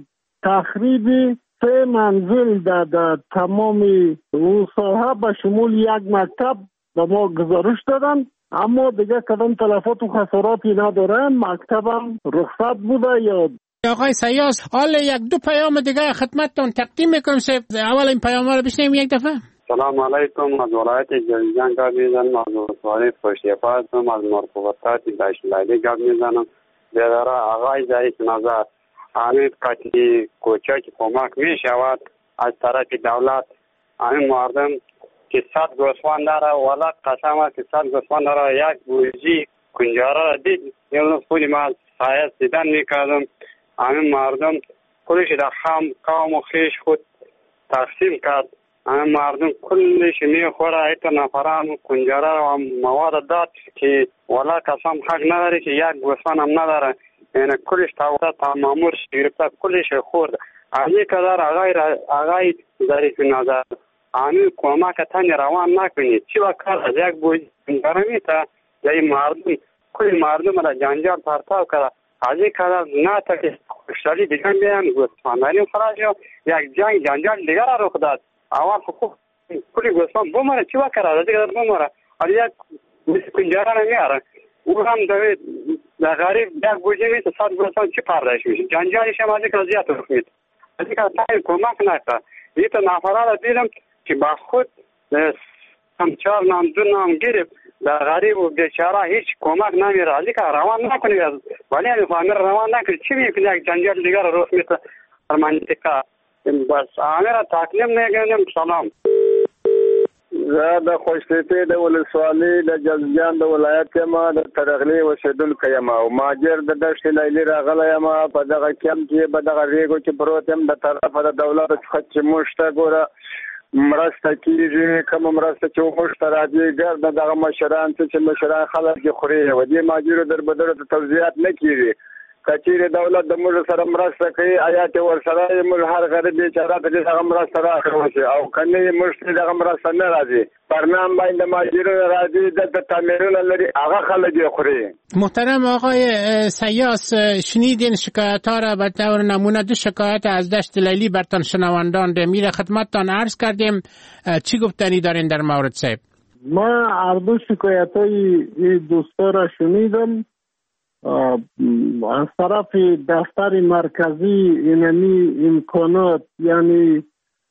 تخریب 3 منزل در تمام اون ساحه به شمول یک مکتب به ما گزارش دادن، اما دیگه کدام تلفات و خساراتی نداره. مکتب هم رخصت بوده. یا آقای سیاس، حالا یک دو پیام دیگه خدمتتون تقدیم میکنم. اول این پیام رو بشنویم یک دفعه. سلام علیکم. از ولایت جنگل گپ میزنم. از ولسوالی پشتیپا هستم. از مرکوبات دشت‌لیلی گپ میزنم. بیادر آقای ضعیف نظر، همین قطعی کوچک کمک میشود از طرف دولت. همین مردم که 100 گوسفند داره، والا قسم است که 100 گوسفند داره، یک گوجی کنجاره را دید. یه خودی ما سایه دیدن میکردم. همین مردم کلش در قوم و خیش خود تقسیم کرد. همین مردم کلش میخوره. ایتا نفران کنجاره و مواد داد که والا قسم حق نداره که یک گوسفند هم نداره. یعنی کلش تمامورش گرفته، کلش خورد. همین قدر آقای ظریف نظر، همین کمک تنی روان نکنید. چی وکر از یک گوجی کنجاره میتا یا این مردم کل مردم را جنجال پرتاب کرد. از این قدر نه تا که کشتاری دیگه بیان گوسفندانی خراج و یک جنجال دیگر را رخ داد. اول خوب کلی گوسفند بماره، چی وکر از این قدر بماره. از یک کنجاره نمیاره. او هم در غریب یک گوجه میشه 100 گوسفند چی پرداش میشه. جنجالش هم از این قدر زیاد رخ میده. از این قدر تایی کمک نکرد. یه تا نفره را دیدم که با خود هم 4 نام 2 نام گرفت. در غریب و بیچاره هیچ کمک نمیره. از این که روان نکنید، ولی این فامیل روان نکنید. چی میکنید یک جنجال دیگر رو رخ میده در منطقه. بس آمیر تکلیم نگیریم. سلام. زه د خوشتیپې د ولسوالۍ د جلجان د ولایت یم، د ترغلي اوسېدونکی یم او مهاجر د دشتې لیلي راغلی یم. په دغه کمپ کې په دغه ریګو کې پروت یم. د طرفه د دولت څخه چې موږ ته ګوره مرسته کېږي، کومه مرسته چې موږ ته راځي ګرده دغه مشران چې مشران خلک یې خوري و دې مهاجرو دربدرو ته توضیحات نه کېږي. که چیرې دولت د موږ سره مرسته کوي آیا چې ورسره یې موږ هر غریب بیچاره ته دغه مرسته راکړو شي، او که نه یې موږ ته دغه مرسته نه راځي. پرنام باندې مهاجرونه راځي، دلته تعمیرونه لري، هغه خلک یې خوري. محترم آقای سیاس، شنیدین شکایت ها را به طور نمونه 2 شکایت از دشت لیلی برتان شنوندان میره خدمتتان عرض کردیم. چی گفتنی دارین در مورد صاحب؟ ما هر 2 شکایت های دوستا را شنیدم. از طرف دفتر مرکزی اینمی امکانات، یعنی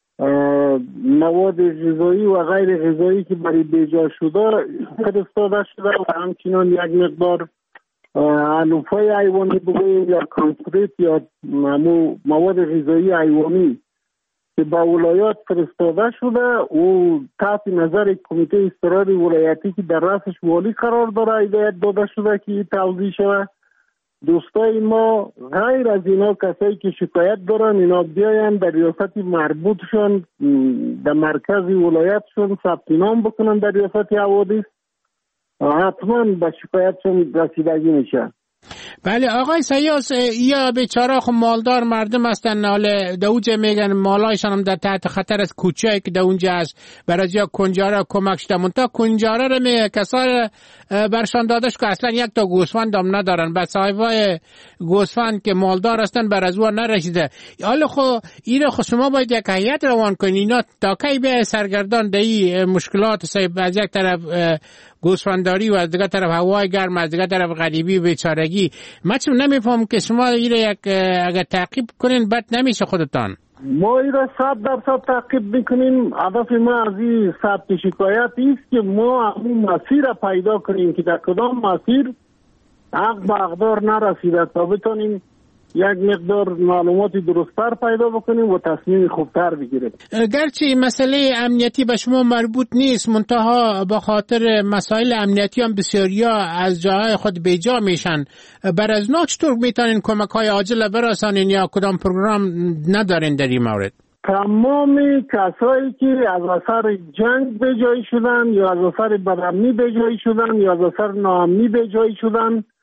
مواد غذایی و غیر غذایی که برای بیجا شده فرستاده شده و همچنان یک مقدار علوفای حیوانی بگوییم یا کانکریت یا مواد غذایی حیوانی که با ولایات فرستاده شده و تحت نظر کمیته اضطراری ولایتی که در رأسش والی قرار داره هدایت داده شده که توضیح شده. دوستای ما غیر از اینا کسایی که شکایت دارن اینا بیاین در ریاست مربوطشون در مرکز ولایتشون ثبت نام بکنن در ریاست حوادث، حتما به شکایتشون رسیدگی میشه. بله آقای سیاس، یا بیچاره خب مالدار مردم هستن، ناله دوجه میگن مالایشان هم در تحت خطر از کوچه‌ای که در اونجا هست، برای کنجاره کمک شده. منتها کنجاره رو کسای برشان دادش که اصلا یک تا گوسفند هم ندارن، به صاحبای گوسفند که مالدار هستن بر از اون نرسیده. حالا خب اینو خب شما باید یک هیئت روان کنین، اینا تا کی به سرگردان دی مشکلات صاحب از یک طرف گوسفنداری و از دیگه طرف هوای گرم، از دیگه طرف غریبی و بیچارگی. من چون نمیفهم که شما اینو یک اگر تعقیب کنین بد نمیشه خودتان. ما اینو 100% تعقیب میکنیم. هدف ما از این ثبت شکایت است که ما همون مسیر را پیدا کنیم که در کدام مسیر حق به حقدار نرسیده تا بتونیم یک مقدار معلومات درست‌تر پیدا بکنیم و تصمیم خوبتر بگیریم. گرچه مسئله امنیتی به شما مربوط نیست، منتها با خاطر مسائل امنیتی هم بسیاریا از جاهای خود بیجا میشن. بر از نا چطور میتونین کمک‌های عاجل برسانین یا کدام پروگرام ندارین در این مورد؟ تمام کسایی که از اثر جنگ بیجایی شدن یا از اثر بدامنی بیجایی شدن یا از اثر ناامنی بیجایی شدن،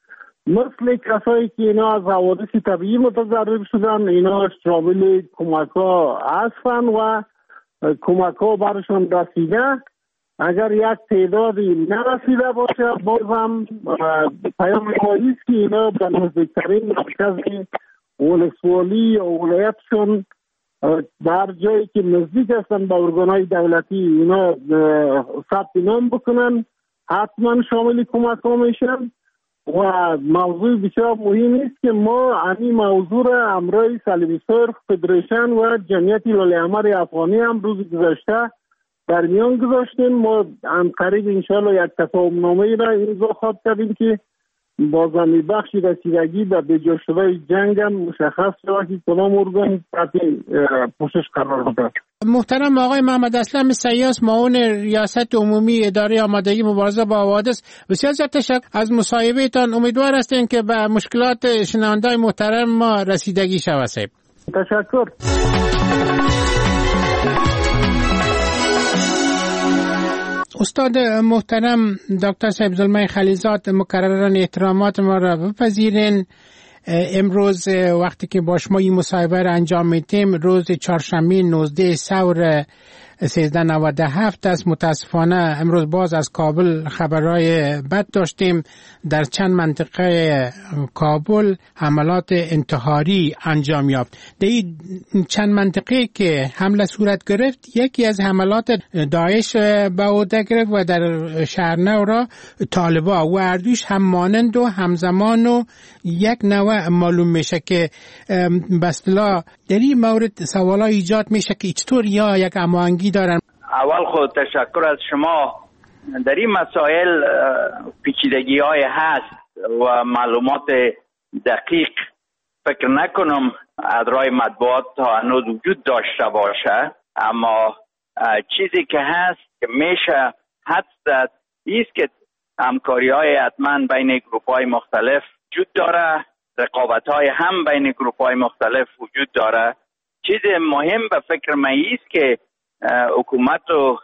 مثل کسایی که اینا از حوادث طبیعی متضرر شدن، اینا شامل کمک ها هستن و کمک ها برشان رسیده. اگر یک تعدادی نرسیده باشه باز هم پیام ماییست که اینا به نزدیکترین مرکز ولسوالی یا ولایتشون در جایی که نزدیک هستن به ارگانهای دولتی اینا ثبت نام بکنن، حتما شامل کمک ها میشن. و موضوع بسیار مهم است که ما این موضوع را امرای صلیب سرخ فدریشن و جمعیت هلال افغانی هم روز گذشته در میان گذاشتیم. ما هم قریب انشاءالله یک تفاهم نامه را امضا خواهد کردیم که با زمین بخش رسیدگی به بجا شده جنگ هم مشخص شود که کدام ارگان تحت پوشش قرار بده. محترم آقای محمد اسلم سیاس، معاون ریاست عمومی اداره آمادگی مبارزه با حوادث، بسیار زیاد تشکر از مصاحبه تان. امیدوار هستیم که به مشکلات شنوندگان محترم ما رسیدگی شود. تشکر. استاد محترم دکتر صاحب ظلمه خلیزاد، مکرران احترامات ما را بپذیرین. امروز وقتی که با شما این مصاحبه را انجام میدیم روز چهارشنبه 19 ثور 1397 است. متاسفانه امروز باز از کابل خبرهای بد داشتیم. در چند منطقه کابل حملات انتحاری انجام یافت. در این چند منطقه که حمله صورت گرفت، یکی از حملات داعش به عهده گرفت و در شهرنو را طالبان و اردوش هم مانند و همزمان و یک نوع معلوم میشه که به اصطلاح در این مورد سوالا ایجاد میشه که چطور یا یک هماهنگی دارن. اول خود تشکر از شما. در این مسائل پیچیدگی های هست و معلومات دقیق فکر نکنم ادرای مطبوعات تا هنوز وجود داشته باشه، اما چیزی که هست که میشه حدس زد ایست که همکاری های حتما بین گروپ های مختلف وجود داره، رقابت های هم بین گروپ های مختلف وجود داره. چیز مهم به فکر من ایست که حکومت و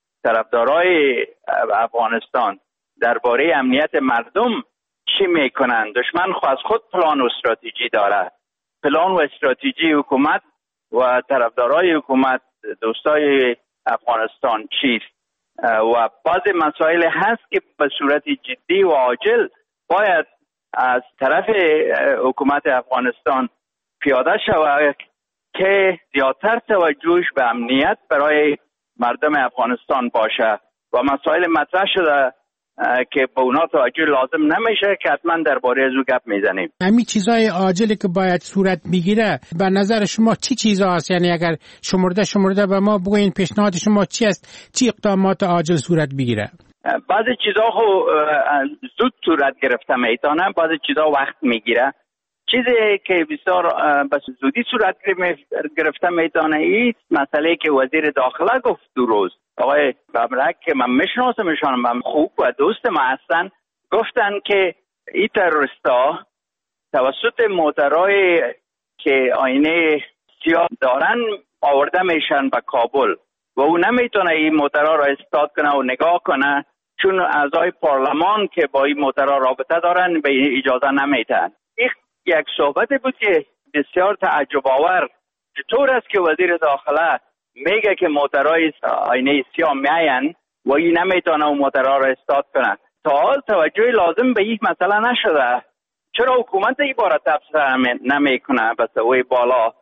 طرفدارای افغانستان درباره امنیت مردم چی میکنن. دشمن از خود پلان و استراتژی داره. پلان و استراتژی حکومت و طرفدارای حکومت، دوستای افغانستان چیست؟ و بعض مسائل هست که به صورت جدی و عاجل باید از طرف حکومت افغانستان پیاده شود که زیادتر توجهش به امنیت برای مردم افغانستان باشه و مسائل مطرح شده که به اونا توجه لازم نمیشه که حتما درباره از او گپ میزنیم. همین چیزای عاجلی که باید صورت بگیره به نظر شما چی چیزا هست؟ یعنی اگر شمرده به ما بگوین پیشنهاد شما چی است؟ چی اقدامات عاجل صورت بگیره؟ بعضی چیزا خو زود صورت گرفته میتونه، بعضی چیزا وقت میگیره. چیزی که بسیار بس زودی صورت گرفته میتونه این مسئله که وزیر داخله گفت دو روز، آقای ببرک که من میشناسمشان، من خوب و دوست ما هستن، گفتن که این تروریستا توسط موترهای که آینه سیاه دارن آورده میشن به کابل و او نمیتونه این موترها را استاد کنه و نگاه کنه، چون اعضای پارلمان که با این موترها رابطه دارن به اجازه نمیتن. یک صحبت بود که بسیار تعجب آور. چطور است که وزیر داخله میگه که موترهای آینه سیاه میاین و این نمیتونه اون موترها را استاد کنه؟ تا حال توجه لازم به این مسئله نشده. چرا حکومت این باره تبصره نمیکنه به سوی بالا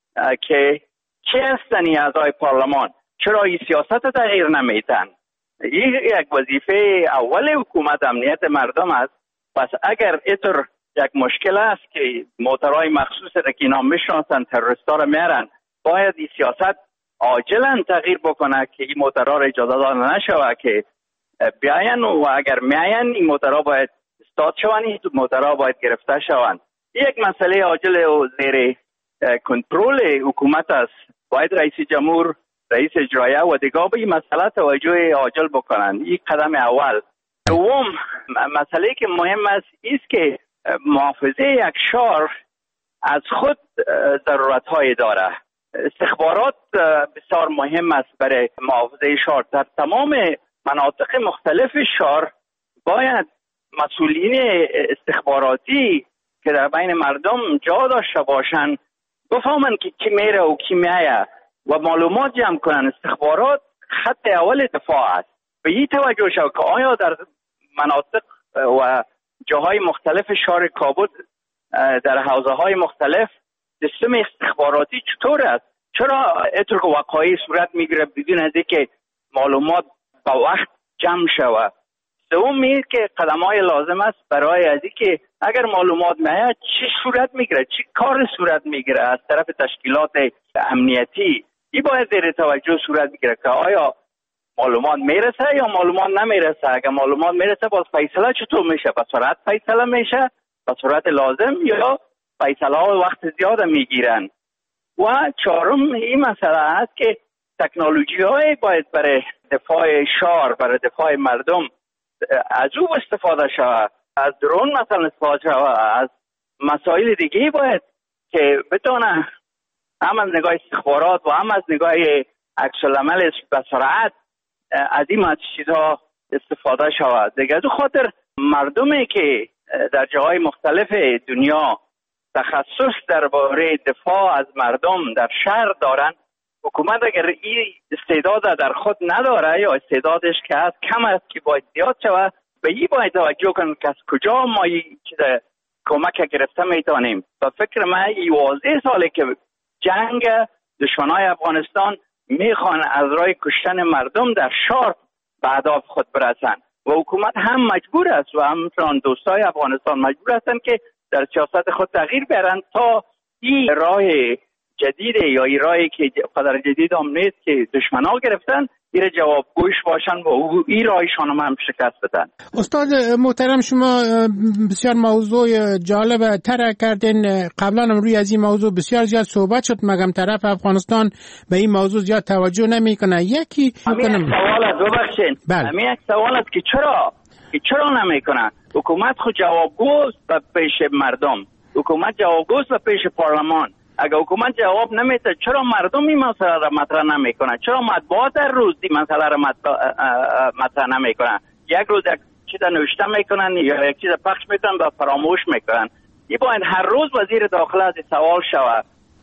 که چه هستنی اعضای پارلمان؟ چرا این سیاست تغییر نمیتن؟ این یک وظیفه اول حکومت امنیت مردم است. پس اگر اینطور یک مشکل است که موترهای مخصوص را که اینا میشناسن تروریستا را میارن، باید این سیاست عاجلا تغییر بکنه که این موترها را اجازه داده نشوه که بیاین و اگر میاین این موترها باید استاد شوند، این موترها باید گرفته شوند. یک مسئله عاجل و زیر کنترل حکومت است. باید رئیس جمهور، رئیس اجرایه و دیگه به این مسئله توجه عاجل بکنن. این قدم اول. دوم مسئله که مهم است است که محافظه یک شهر از خود ضرورت‌های داره. استخبارات بسیار مهم است برای محافظه شهر. در تمام مناطق مختلف شهر باید مسئولین استخباراتی که در بین مردم جا داشته باشن بفهمن که کی میره و کی میایه و معلومات جمع کنن. استخبارات خط اول دفاع است. به این توجه شد که آیا در مناطق و جاهای مختلف شهر کابل در حوزه های مختلف سیستم استخباراتی چطور است؟ چرا اینطور که وقایع صورت میگیره بدون از اینکه معلومات با وقت جمع شود؟ دومی که قدم‌های لازم است برای از اینکه اگر معلومات نیاد چی صورت میگیره، چی کار صورت میگیره از طرف تشکیلات امنیتی. این باید زیر توجه صورت میگیره که آیا معلومات میرسه یا معلومات نمیرسه. اگر معلومات میرسه باز فیصله چطور میشه؟ به سرعت فیصله میشه، به سرعت لازم، یا فیصله ها وقت زیاد میگیرن. و چهارم این مسئله است که تکنولوژی های باید برای دفاع شهر، برای دفاع مردم از او استفاده شود، از درون مثلا استفاده شود، از مسائل دیگه باید که بتونه هم از نگاه استخبارات و هم از نگاه عکس العمل به سرعت از این چیزها استفاده شود. دیگه از خاطر مردمی که در جاهای مختلف دنیا تخصص درباره دفاع از مردم در شهر دارن، حکومت اگر این استعداد در خود نداره یا استعدادش که هست کم است که باید زیاد شود، به این باید توجه کنیم که از کجا ما این کمک گرفته میتونیم. و فکر من 11 ساله که جنگ دشمنای افغانستان میخوان از راه کشتن مردم در شهر به اهداف خود برسن و حکومت هم مجبور است و همچنان دوستای افغانستان مجبور هستند که در سیاست خود تغییر بیارن تا این راه جدیده یا این راهی که قدر جدید هم نیست که دشمنا گرفتن این جواب گوش باشن و این راهشان هم شکست بدن. استاد محترم، شما بسیار موضوع جالب طرح کردین. قبلا هم روی از این موضوع بسیار زیاد صحبت شد، مگم طرف افغانستان به این موضوع زیاد توجه نمیکنه. یکی همین سوال است، ببخشید، همین یک سوال است که چرا نمیکنه؟ حکومت خود جوابگوست به پیش مردم، حکومت جوابگوست به پیش پارلمان. اگر حکومت جواب نمیده چرا مردم این مسئله را مطرح نمیکنن؟ چرا مطبوعات در روز این مسئله را مطرح نمیکنن؟ یک روز یک چیز نوشته میکنن یا یک چیز پخش میکنن و فراموش میکنن. این باید هر روز وزیر داخله از سوال شود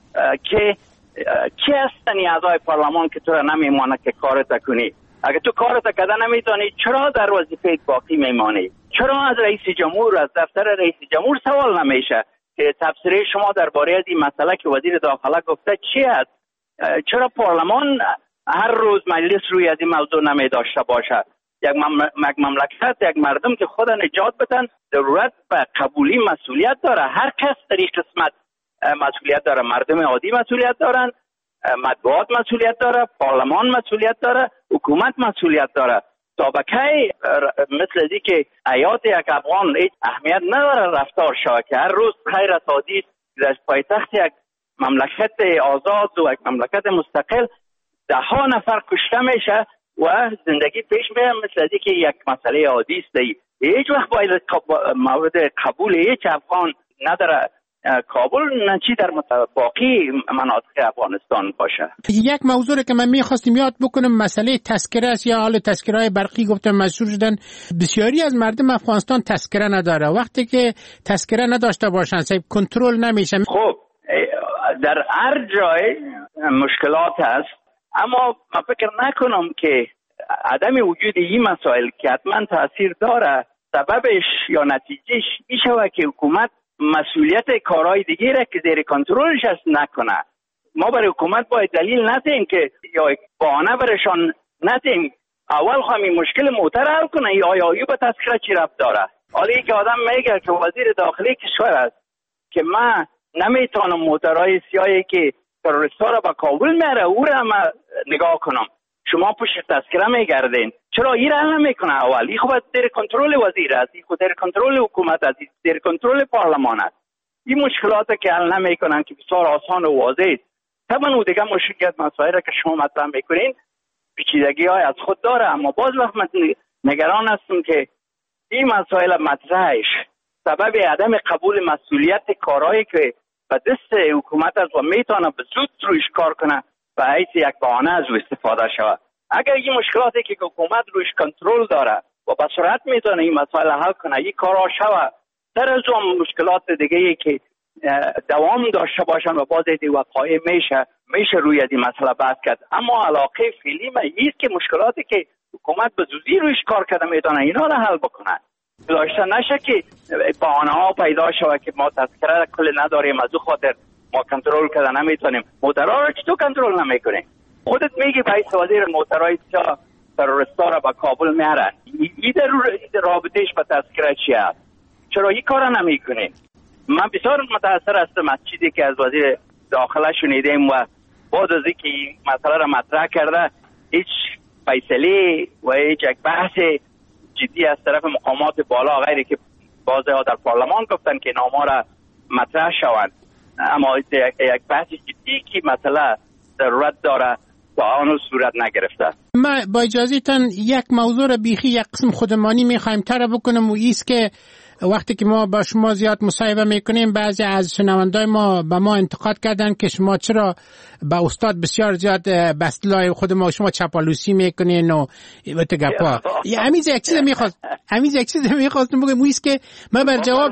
که کی هستن اعضای پارلمان که تو را نمیمانه که کارت کنی؟ اگر تو کارت کردن نمیتونی چرا در وظیفه باقی میمانی؟ چرا از رئیس جمهور، از دفتر رئیس جمهور سوال نمیشه که تفسیر شما درباره از این مسئله که وزیر داخله گفته چی است؟ چرا پارلمان هر روز مجلس روی از این موضوع نمی داشته باشه؟ یک مملکت، یک مردم که خود نجات بدن ضرورت به قبولی مسئولیت داره. هر کس در این قسمت مسئولیت داره. مردم عادی مسئولیت دارن، مطبوعات مسئولیت داره، پارلمان مسئولیت داره، حکومت مسئولیت داره. تا به کی مثل ازی که حیات یک افغان هیچ اهمیت نداره رفتار شود که هر روز خیر اسادی در پایتخت یک مملکت آزاد و یک مملکت مستقل 10 نفر کشته میشه و زندگی پیش میره مثل ازی که یک مسئله عادی است. هیچ وقت باید مورد قبول هیچ افغان نداره کابل نچی در باقی مناطق افغانستان باشه. یک موضوع که من میخواستم یاد بکنم مسئله تذکره است یا حال تذکره‌های برقی. گفتم مشهور شدن بسیاری از مردم افغانستان تذکره نداره. وقتی که تذکره نداشته باشن کنترل نمیشه. خب در هر جای مشکلات هست، اما من فکر نکنم که عدم وجود این مسائل که حتما تاثیر داره سببش یا نتیجهش میشه که حکومت مسئولیت کارهای دیگه را که زیر کنترلش است نکنه. ما برای حکومت باید دلیل ندیم که یا بهانه برشان ندیم. اول همین مشکل موتر حل کنه یا آیا به تذکره چی ربط داره؟ حالا که آدم میگه که وزیر داخلی کشور است که من نمیتونم موترهای سیاهی که تروریست‌ها را به کابل میاره او را من نگاه کنم. شما پشت تذکره میگردین، چرا این را نمیکنه؟ اول این خود در کنترل وزیر است، این خود در کنترل حکومت است، در کنترل پارلمان است. این مشکلات که حل نمیکنن که بسیار آسان و واضح است. طبعا او دیگه مشکلات مسائل که شما مطرح میکنین پیچیدگی های از خود داره، اما باز وقت من نگران هستم که این مسائل مطرحش سبب عدم قبول مسئولیت کارهایی که به دست حکومت است و میتونه به زود رویش کار کنه به حیث یک بهانه از او استفاده شود. اگر این مشکلاتی که حکومت رویش کنترل داره و به سرعت میتونه این مسائل حل کنه. این کارا شوه در از اون مشکلات دیگه ای که دوام داشته باشن و باز دی وقایع میشه روی این مسئله بحث کرد. اما علاقه فعلی ما است که مشکلاتی که حکومت به زودی رویش کار کرده میتونه اینا رو حل بکنه. داشته نشه که بهانه ها پیدا شود که ما تذکره کل نداریم از او خاطر ما کنترل کردن نمیتونیم. موترها رو چطور کنترل نمیکنیم؟ خودت میگی باید وزیر موترهای تروریستا را به کابل میارن. این رابطهش به تذکره چیه؟ چرا این کار نمیکنیم؟ من بسیار متاثر هستم از چیزی که از وزیر داخله شنیدیم و بعد از اینکه این مسئله را مطرح کرده هیچ فیصله و هیچ یک بحث جدی از طرف مقامات بالا غیری که بعضی‌ها در پارلمان گفتن که نام‌ها را مطرح شوند، اما یک بحث جدی که مسئله ضرورت داره تا آن صورت نگرفته. ما با اجازهتان یک موضوع را بیخی یک قسم خودمانی میخوایم طرح بکنم و ایست که وقتی که ما با شما زیاد مصاحبه میکنیم بعضی از شنوندای ما به ما انتقاد کردن که شما چرا با استاد بسیار زیاد بستلای خود ما شما چپالوسی میکنین و گپا. همیز یک چیز میخواستم بگم ایست که ما بر جواب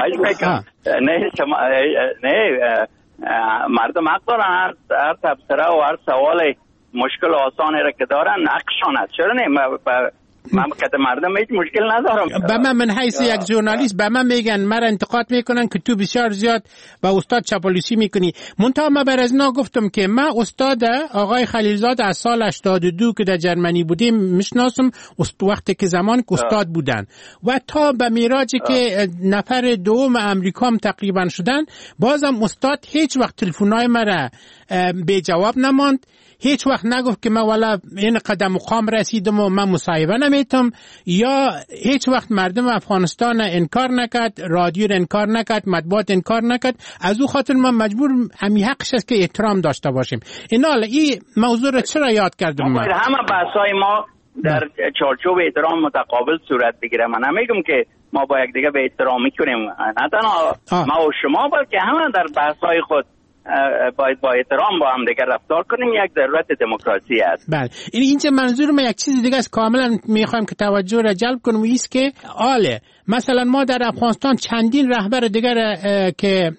نه مردم حق دارن هر تبصره و هر سوال مشکل آسانی را که دارن نقشان است. چرا نه؟ من که مردم هیچ مشکل ندارم. به من حیث یک ژورنالیست به من میگن مرا انتقاد میکنن که تو بسیار زیاد با استاد چپالیسی میکنی. منتها من بر از اینا گفتم که من استاد آقای خلیلزاد از سال 82 که در جرمنی بودیم میشناسم، وقتی که زمان که استاد بودن و تا به میراجی که نفر دوم امریکا هم تقریبا شدن بازم استاد هیچ وقت تلفن‌های مرا به جواب نماند. هیچ وقت نگفت که من والا این قدم مقام رسیدم و من مصاحبه نمیتم، یا هیچ وقت مردم افغانستان انکار نکرد، رادیو انکار نکرد، مطبوعات انکار نکرد. از او خاطر ما مجبور همین حقش است که احترام داشته باشیم. این موضوع را چرا یاد کردم؟ همه بحثای ما در چارچوب احترام متقابل صورت بگیره. من نمیگم که ما با یک دیگه به احترامی کنیم، نه تنها ما و شما بلکه همه در بحثای خود باید با احترام با هم دیگر رفتار کنیم. یک ضرورت دموکراسی است. بله، اینجا منظور من یک چیز دیگه است کاملا میخوایم که توجه را جلب کنم، ایست که مثلا ما در افغانستان چندین رهبر دیگر که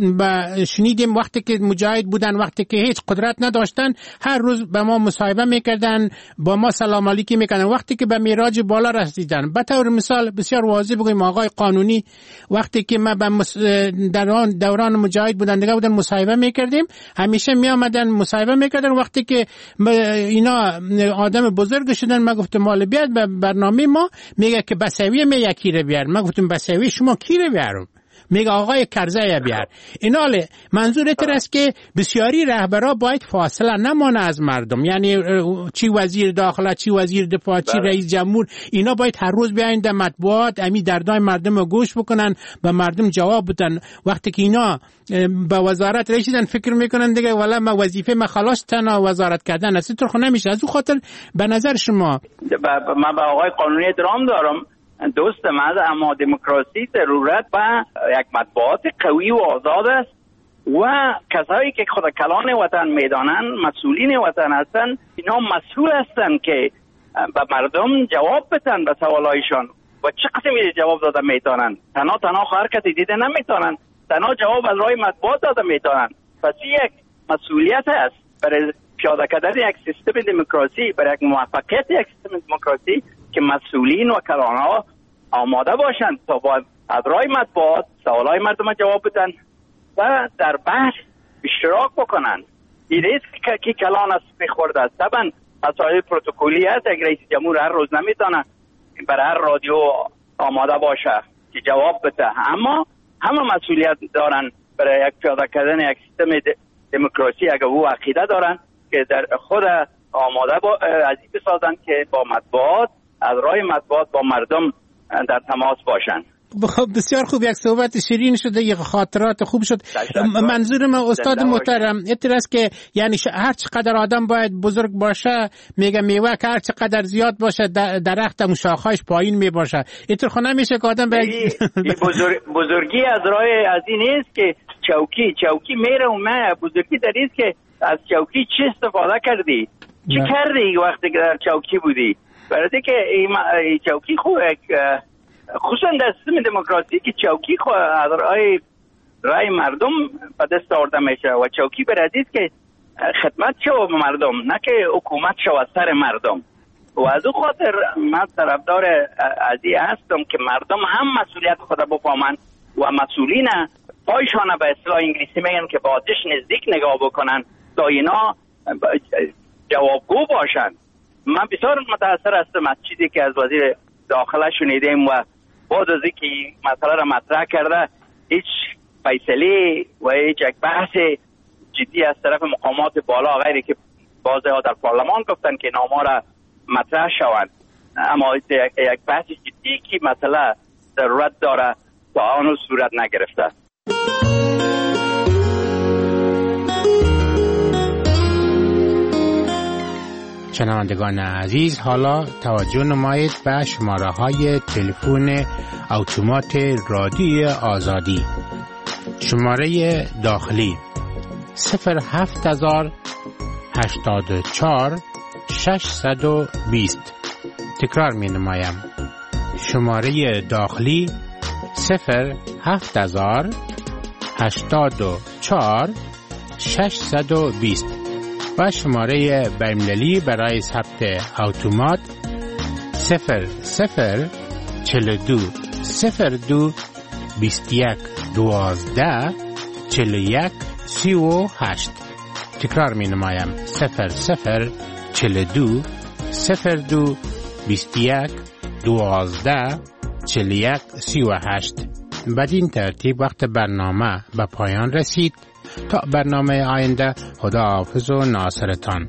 شنیدیم وقتی که مجاهد بودن، وقتی که هیچ قدرت نداشتن، هر روز به ما مصاحبه میکردن، با ما سلام علیکی میکردن. وقتی که به معراج بالا رسیدن، به طور مثال بسیار واضح بگیم آقای قانونی وقتی که ما در دوران مجاهد بودن دیگه بودن مصاحبه میکردیم، همیشه میآمدن مصاحبه میکردن. وقتی که اینا آدم بزرگ شدن ما گفتم مال بیاد به برنامه ما، میگه که بسوی می یکی رو بیار. ما گفتم بسوی شما کی رو بیارم؟ میگه آقای کرزی بیار. ایناله منظور تر است که بسیاری رهبرا باید فاصله نمانه از مردم، یعنی چی وزیر داخله، چی وزیر دفاع، چی رئیس جمهور، اینا باید هر روز بیاین در مطبوعات امی دردای مردم رو گوش بکنن، به مردم جواب بدن. وقتی که اینا به وزارت رسیدن فکر میکنن دیگه والا ما وظیفه ما خلاص تنها وزارت کردن است، طور نمیشه. از اون خاطر به نظر شما من به آقای قانونی احترام دارم، دوست من، اما دموکراسی ضرورت به یک مطبوعات قوی و آزاد است و کسایی که خود کلان وطن میدانن، مسئولین وطن هستن، اینا مسئول هستن که به مردم جواب بدن به سوالایشان و چه قسمی جواب داده میتونن. تنها هر کسی دیده نمیتونن، تنها جواب از راه مطبوعات داده میتونن. پس یک مسئولیت است برای پیاده کردن یک سیستم دموکراسی، برای یک موفقیت یک سیستم دموکراسی که مسئولین و کلان‌ها آماده باشند تا با از راه مطبوعات سوالای مردم جواب بدن و در بحث اشتراک بکنن. این است که کلان است بخورده است. طبعا مسائل پروتکلی است، یک رئیس جمهور هر روز نمیتونه برای هر رادیو آماده باشه که جواب بده، اما همه مسئولیت دارن برای یک پیاده کردن یک سیستم دموکراسی. اگر او عقیده دارن که در خود آماده از این بسازن که با مطبوعات از راه مطبوعات با مردم در تماس باشن. بسیار خوب، یک صحبت شیرین شده، یک خاطرات خوب شد. منظور من استاد محترم این است که یعنی هر چقدر آدم باید بزرگ باشه، میگه میوه که هر چقدر زیاد باشه درخت هم شاخه‌اش پایین می باشه. اینطور خود نمیشه که آدم بزرگی از راه از این نیست که چوکی میره و من بزرگی در این که از چوکی چی استفاده کردی، چی کردی وقتی که در چوکی بودی. برای که این چوکی خو خصوصا در سیستم دموکراسی که چوکی خو رای مردم به دست آورده میشه و چوکی برای که خدمت شو به مردم، نه که حکومت شو از سر مردم. و از او خاطر من طرفدار ازی هستم که مردم هم مسئولیت خود بفهمن و مسئولین پایشان به اصطلاح انگلیسی میگن که با آتش نزدیک نگاه بکنن تا اینا جوابگو باشن. من بسیار متاثر هستم از چیزی که از وزیر داخله شنیدیم و بعد از اینکه مسئله را مطرح کرده هیچ فیصله و هیچ یک بحث جدی از طرف مقامات بالا غیری که بعضی‌ها در پارلمان گفتن که نامه را مطرح شوند، اما یک بحث جدی که مسئله ضرورت داره تا آن صورت نگرفته. شنوندگان عزیز، حالا توجه نمایید به شماره های تلفن اتومات رادیوی آزادی. شماره داخلی 07084 620. تکرار می نمایم. شماره داخلی 07084 620 و شماره بین‌المللی برای ثبت اتومات 0042 02 21 12 41 38. تکرار می نمایم 0042 02 21 12 41 38. بدین ترتیب وقت برنامه به پایان رسید. تا برنامه آینده، خداحافظ و ناصرتان.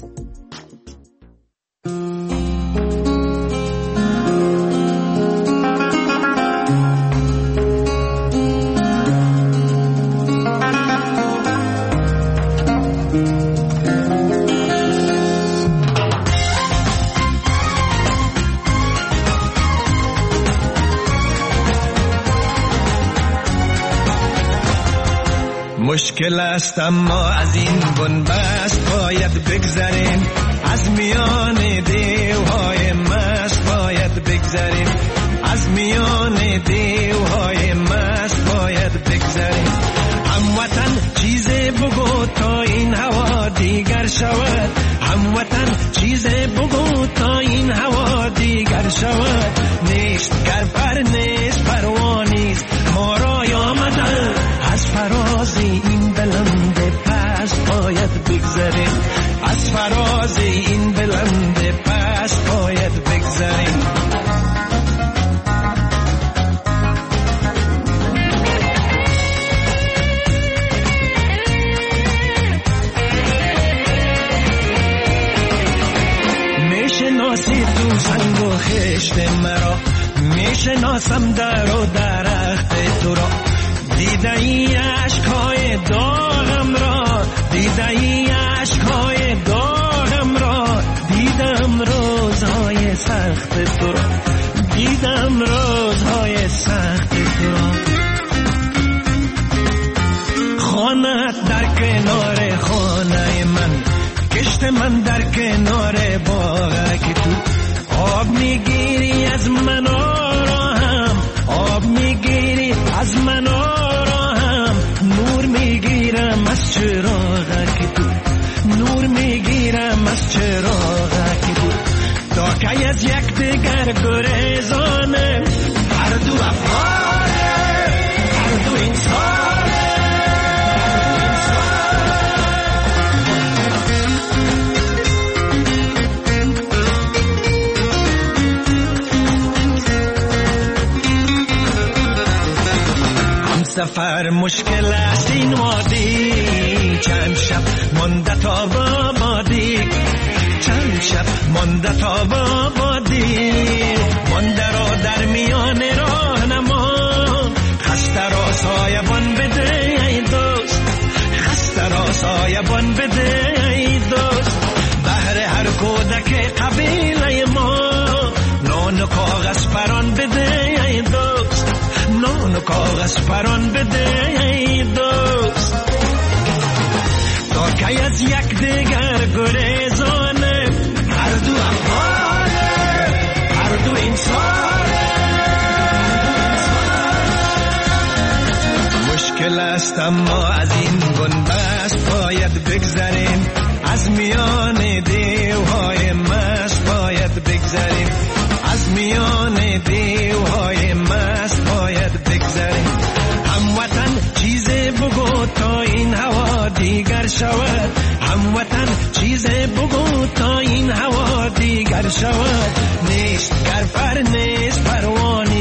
مشکل است اما از این بنبست باید بگذریم، از میان دیوهای مست باید بگذریم، از میان دیوهای مست باید بگذریم. هموطن چیزی بگو تا این هوا دیگر شود، هموطن چیزی بگو تا این هوا دیگر شود. نیست گر پر نیست پروانیست ما را آمدن، از فراز این بلند پست باید بگذریم، از فراز این بلند پست باید بگذریم. میشناسی تو سنگ و خشت مرا، میشناسم در و درخت تو را، دیده ای عشقهای داغم را، دیده ای عشقهای داغم را، دیدم روزهای سخت تو را، دیدم روزهای سخت تو را. خانه‌ات در کنار خانه من، کشت من در کنار باغک تو، آب میگیری از من آراهم، آب میگیری از من آراهم، نور میگیرم از چراغک تو، نور میگیرم از چراغک تو. تا که از یک دیگر گریزانه، هر دو افغانه، هر دو انسانه. سفر مشکل است این وادی، چند شب مانده تا بادی، چند شب مانده تا بادی، مانده را در میان راه نما، خسته را سایبان بده ای دوست، خسته را سایبان بده ای دوست. بهر هر کودک قبیله ما، نان و کاغذ پران بده ای دوست، نان و کاغذ پران بده ای دوست. تا که از یک دیگر گریزانه، هر دو افغانه، است، اما از این بنبست باید بگذریم، از میان دیوهای مست باید بگذریم، از میان دیوهای مست باید بگذریم. هموطن چیز بگو تا این هوا دیگر شود، هموطن چیز بگو تا این هوا دیگر شود. نیست گرفر نیست پروانه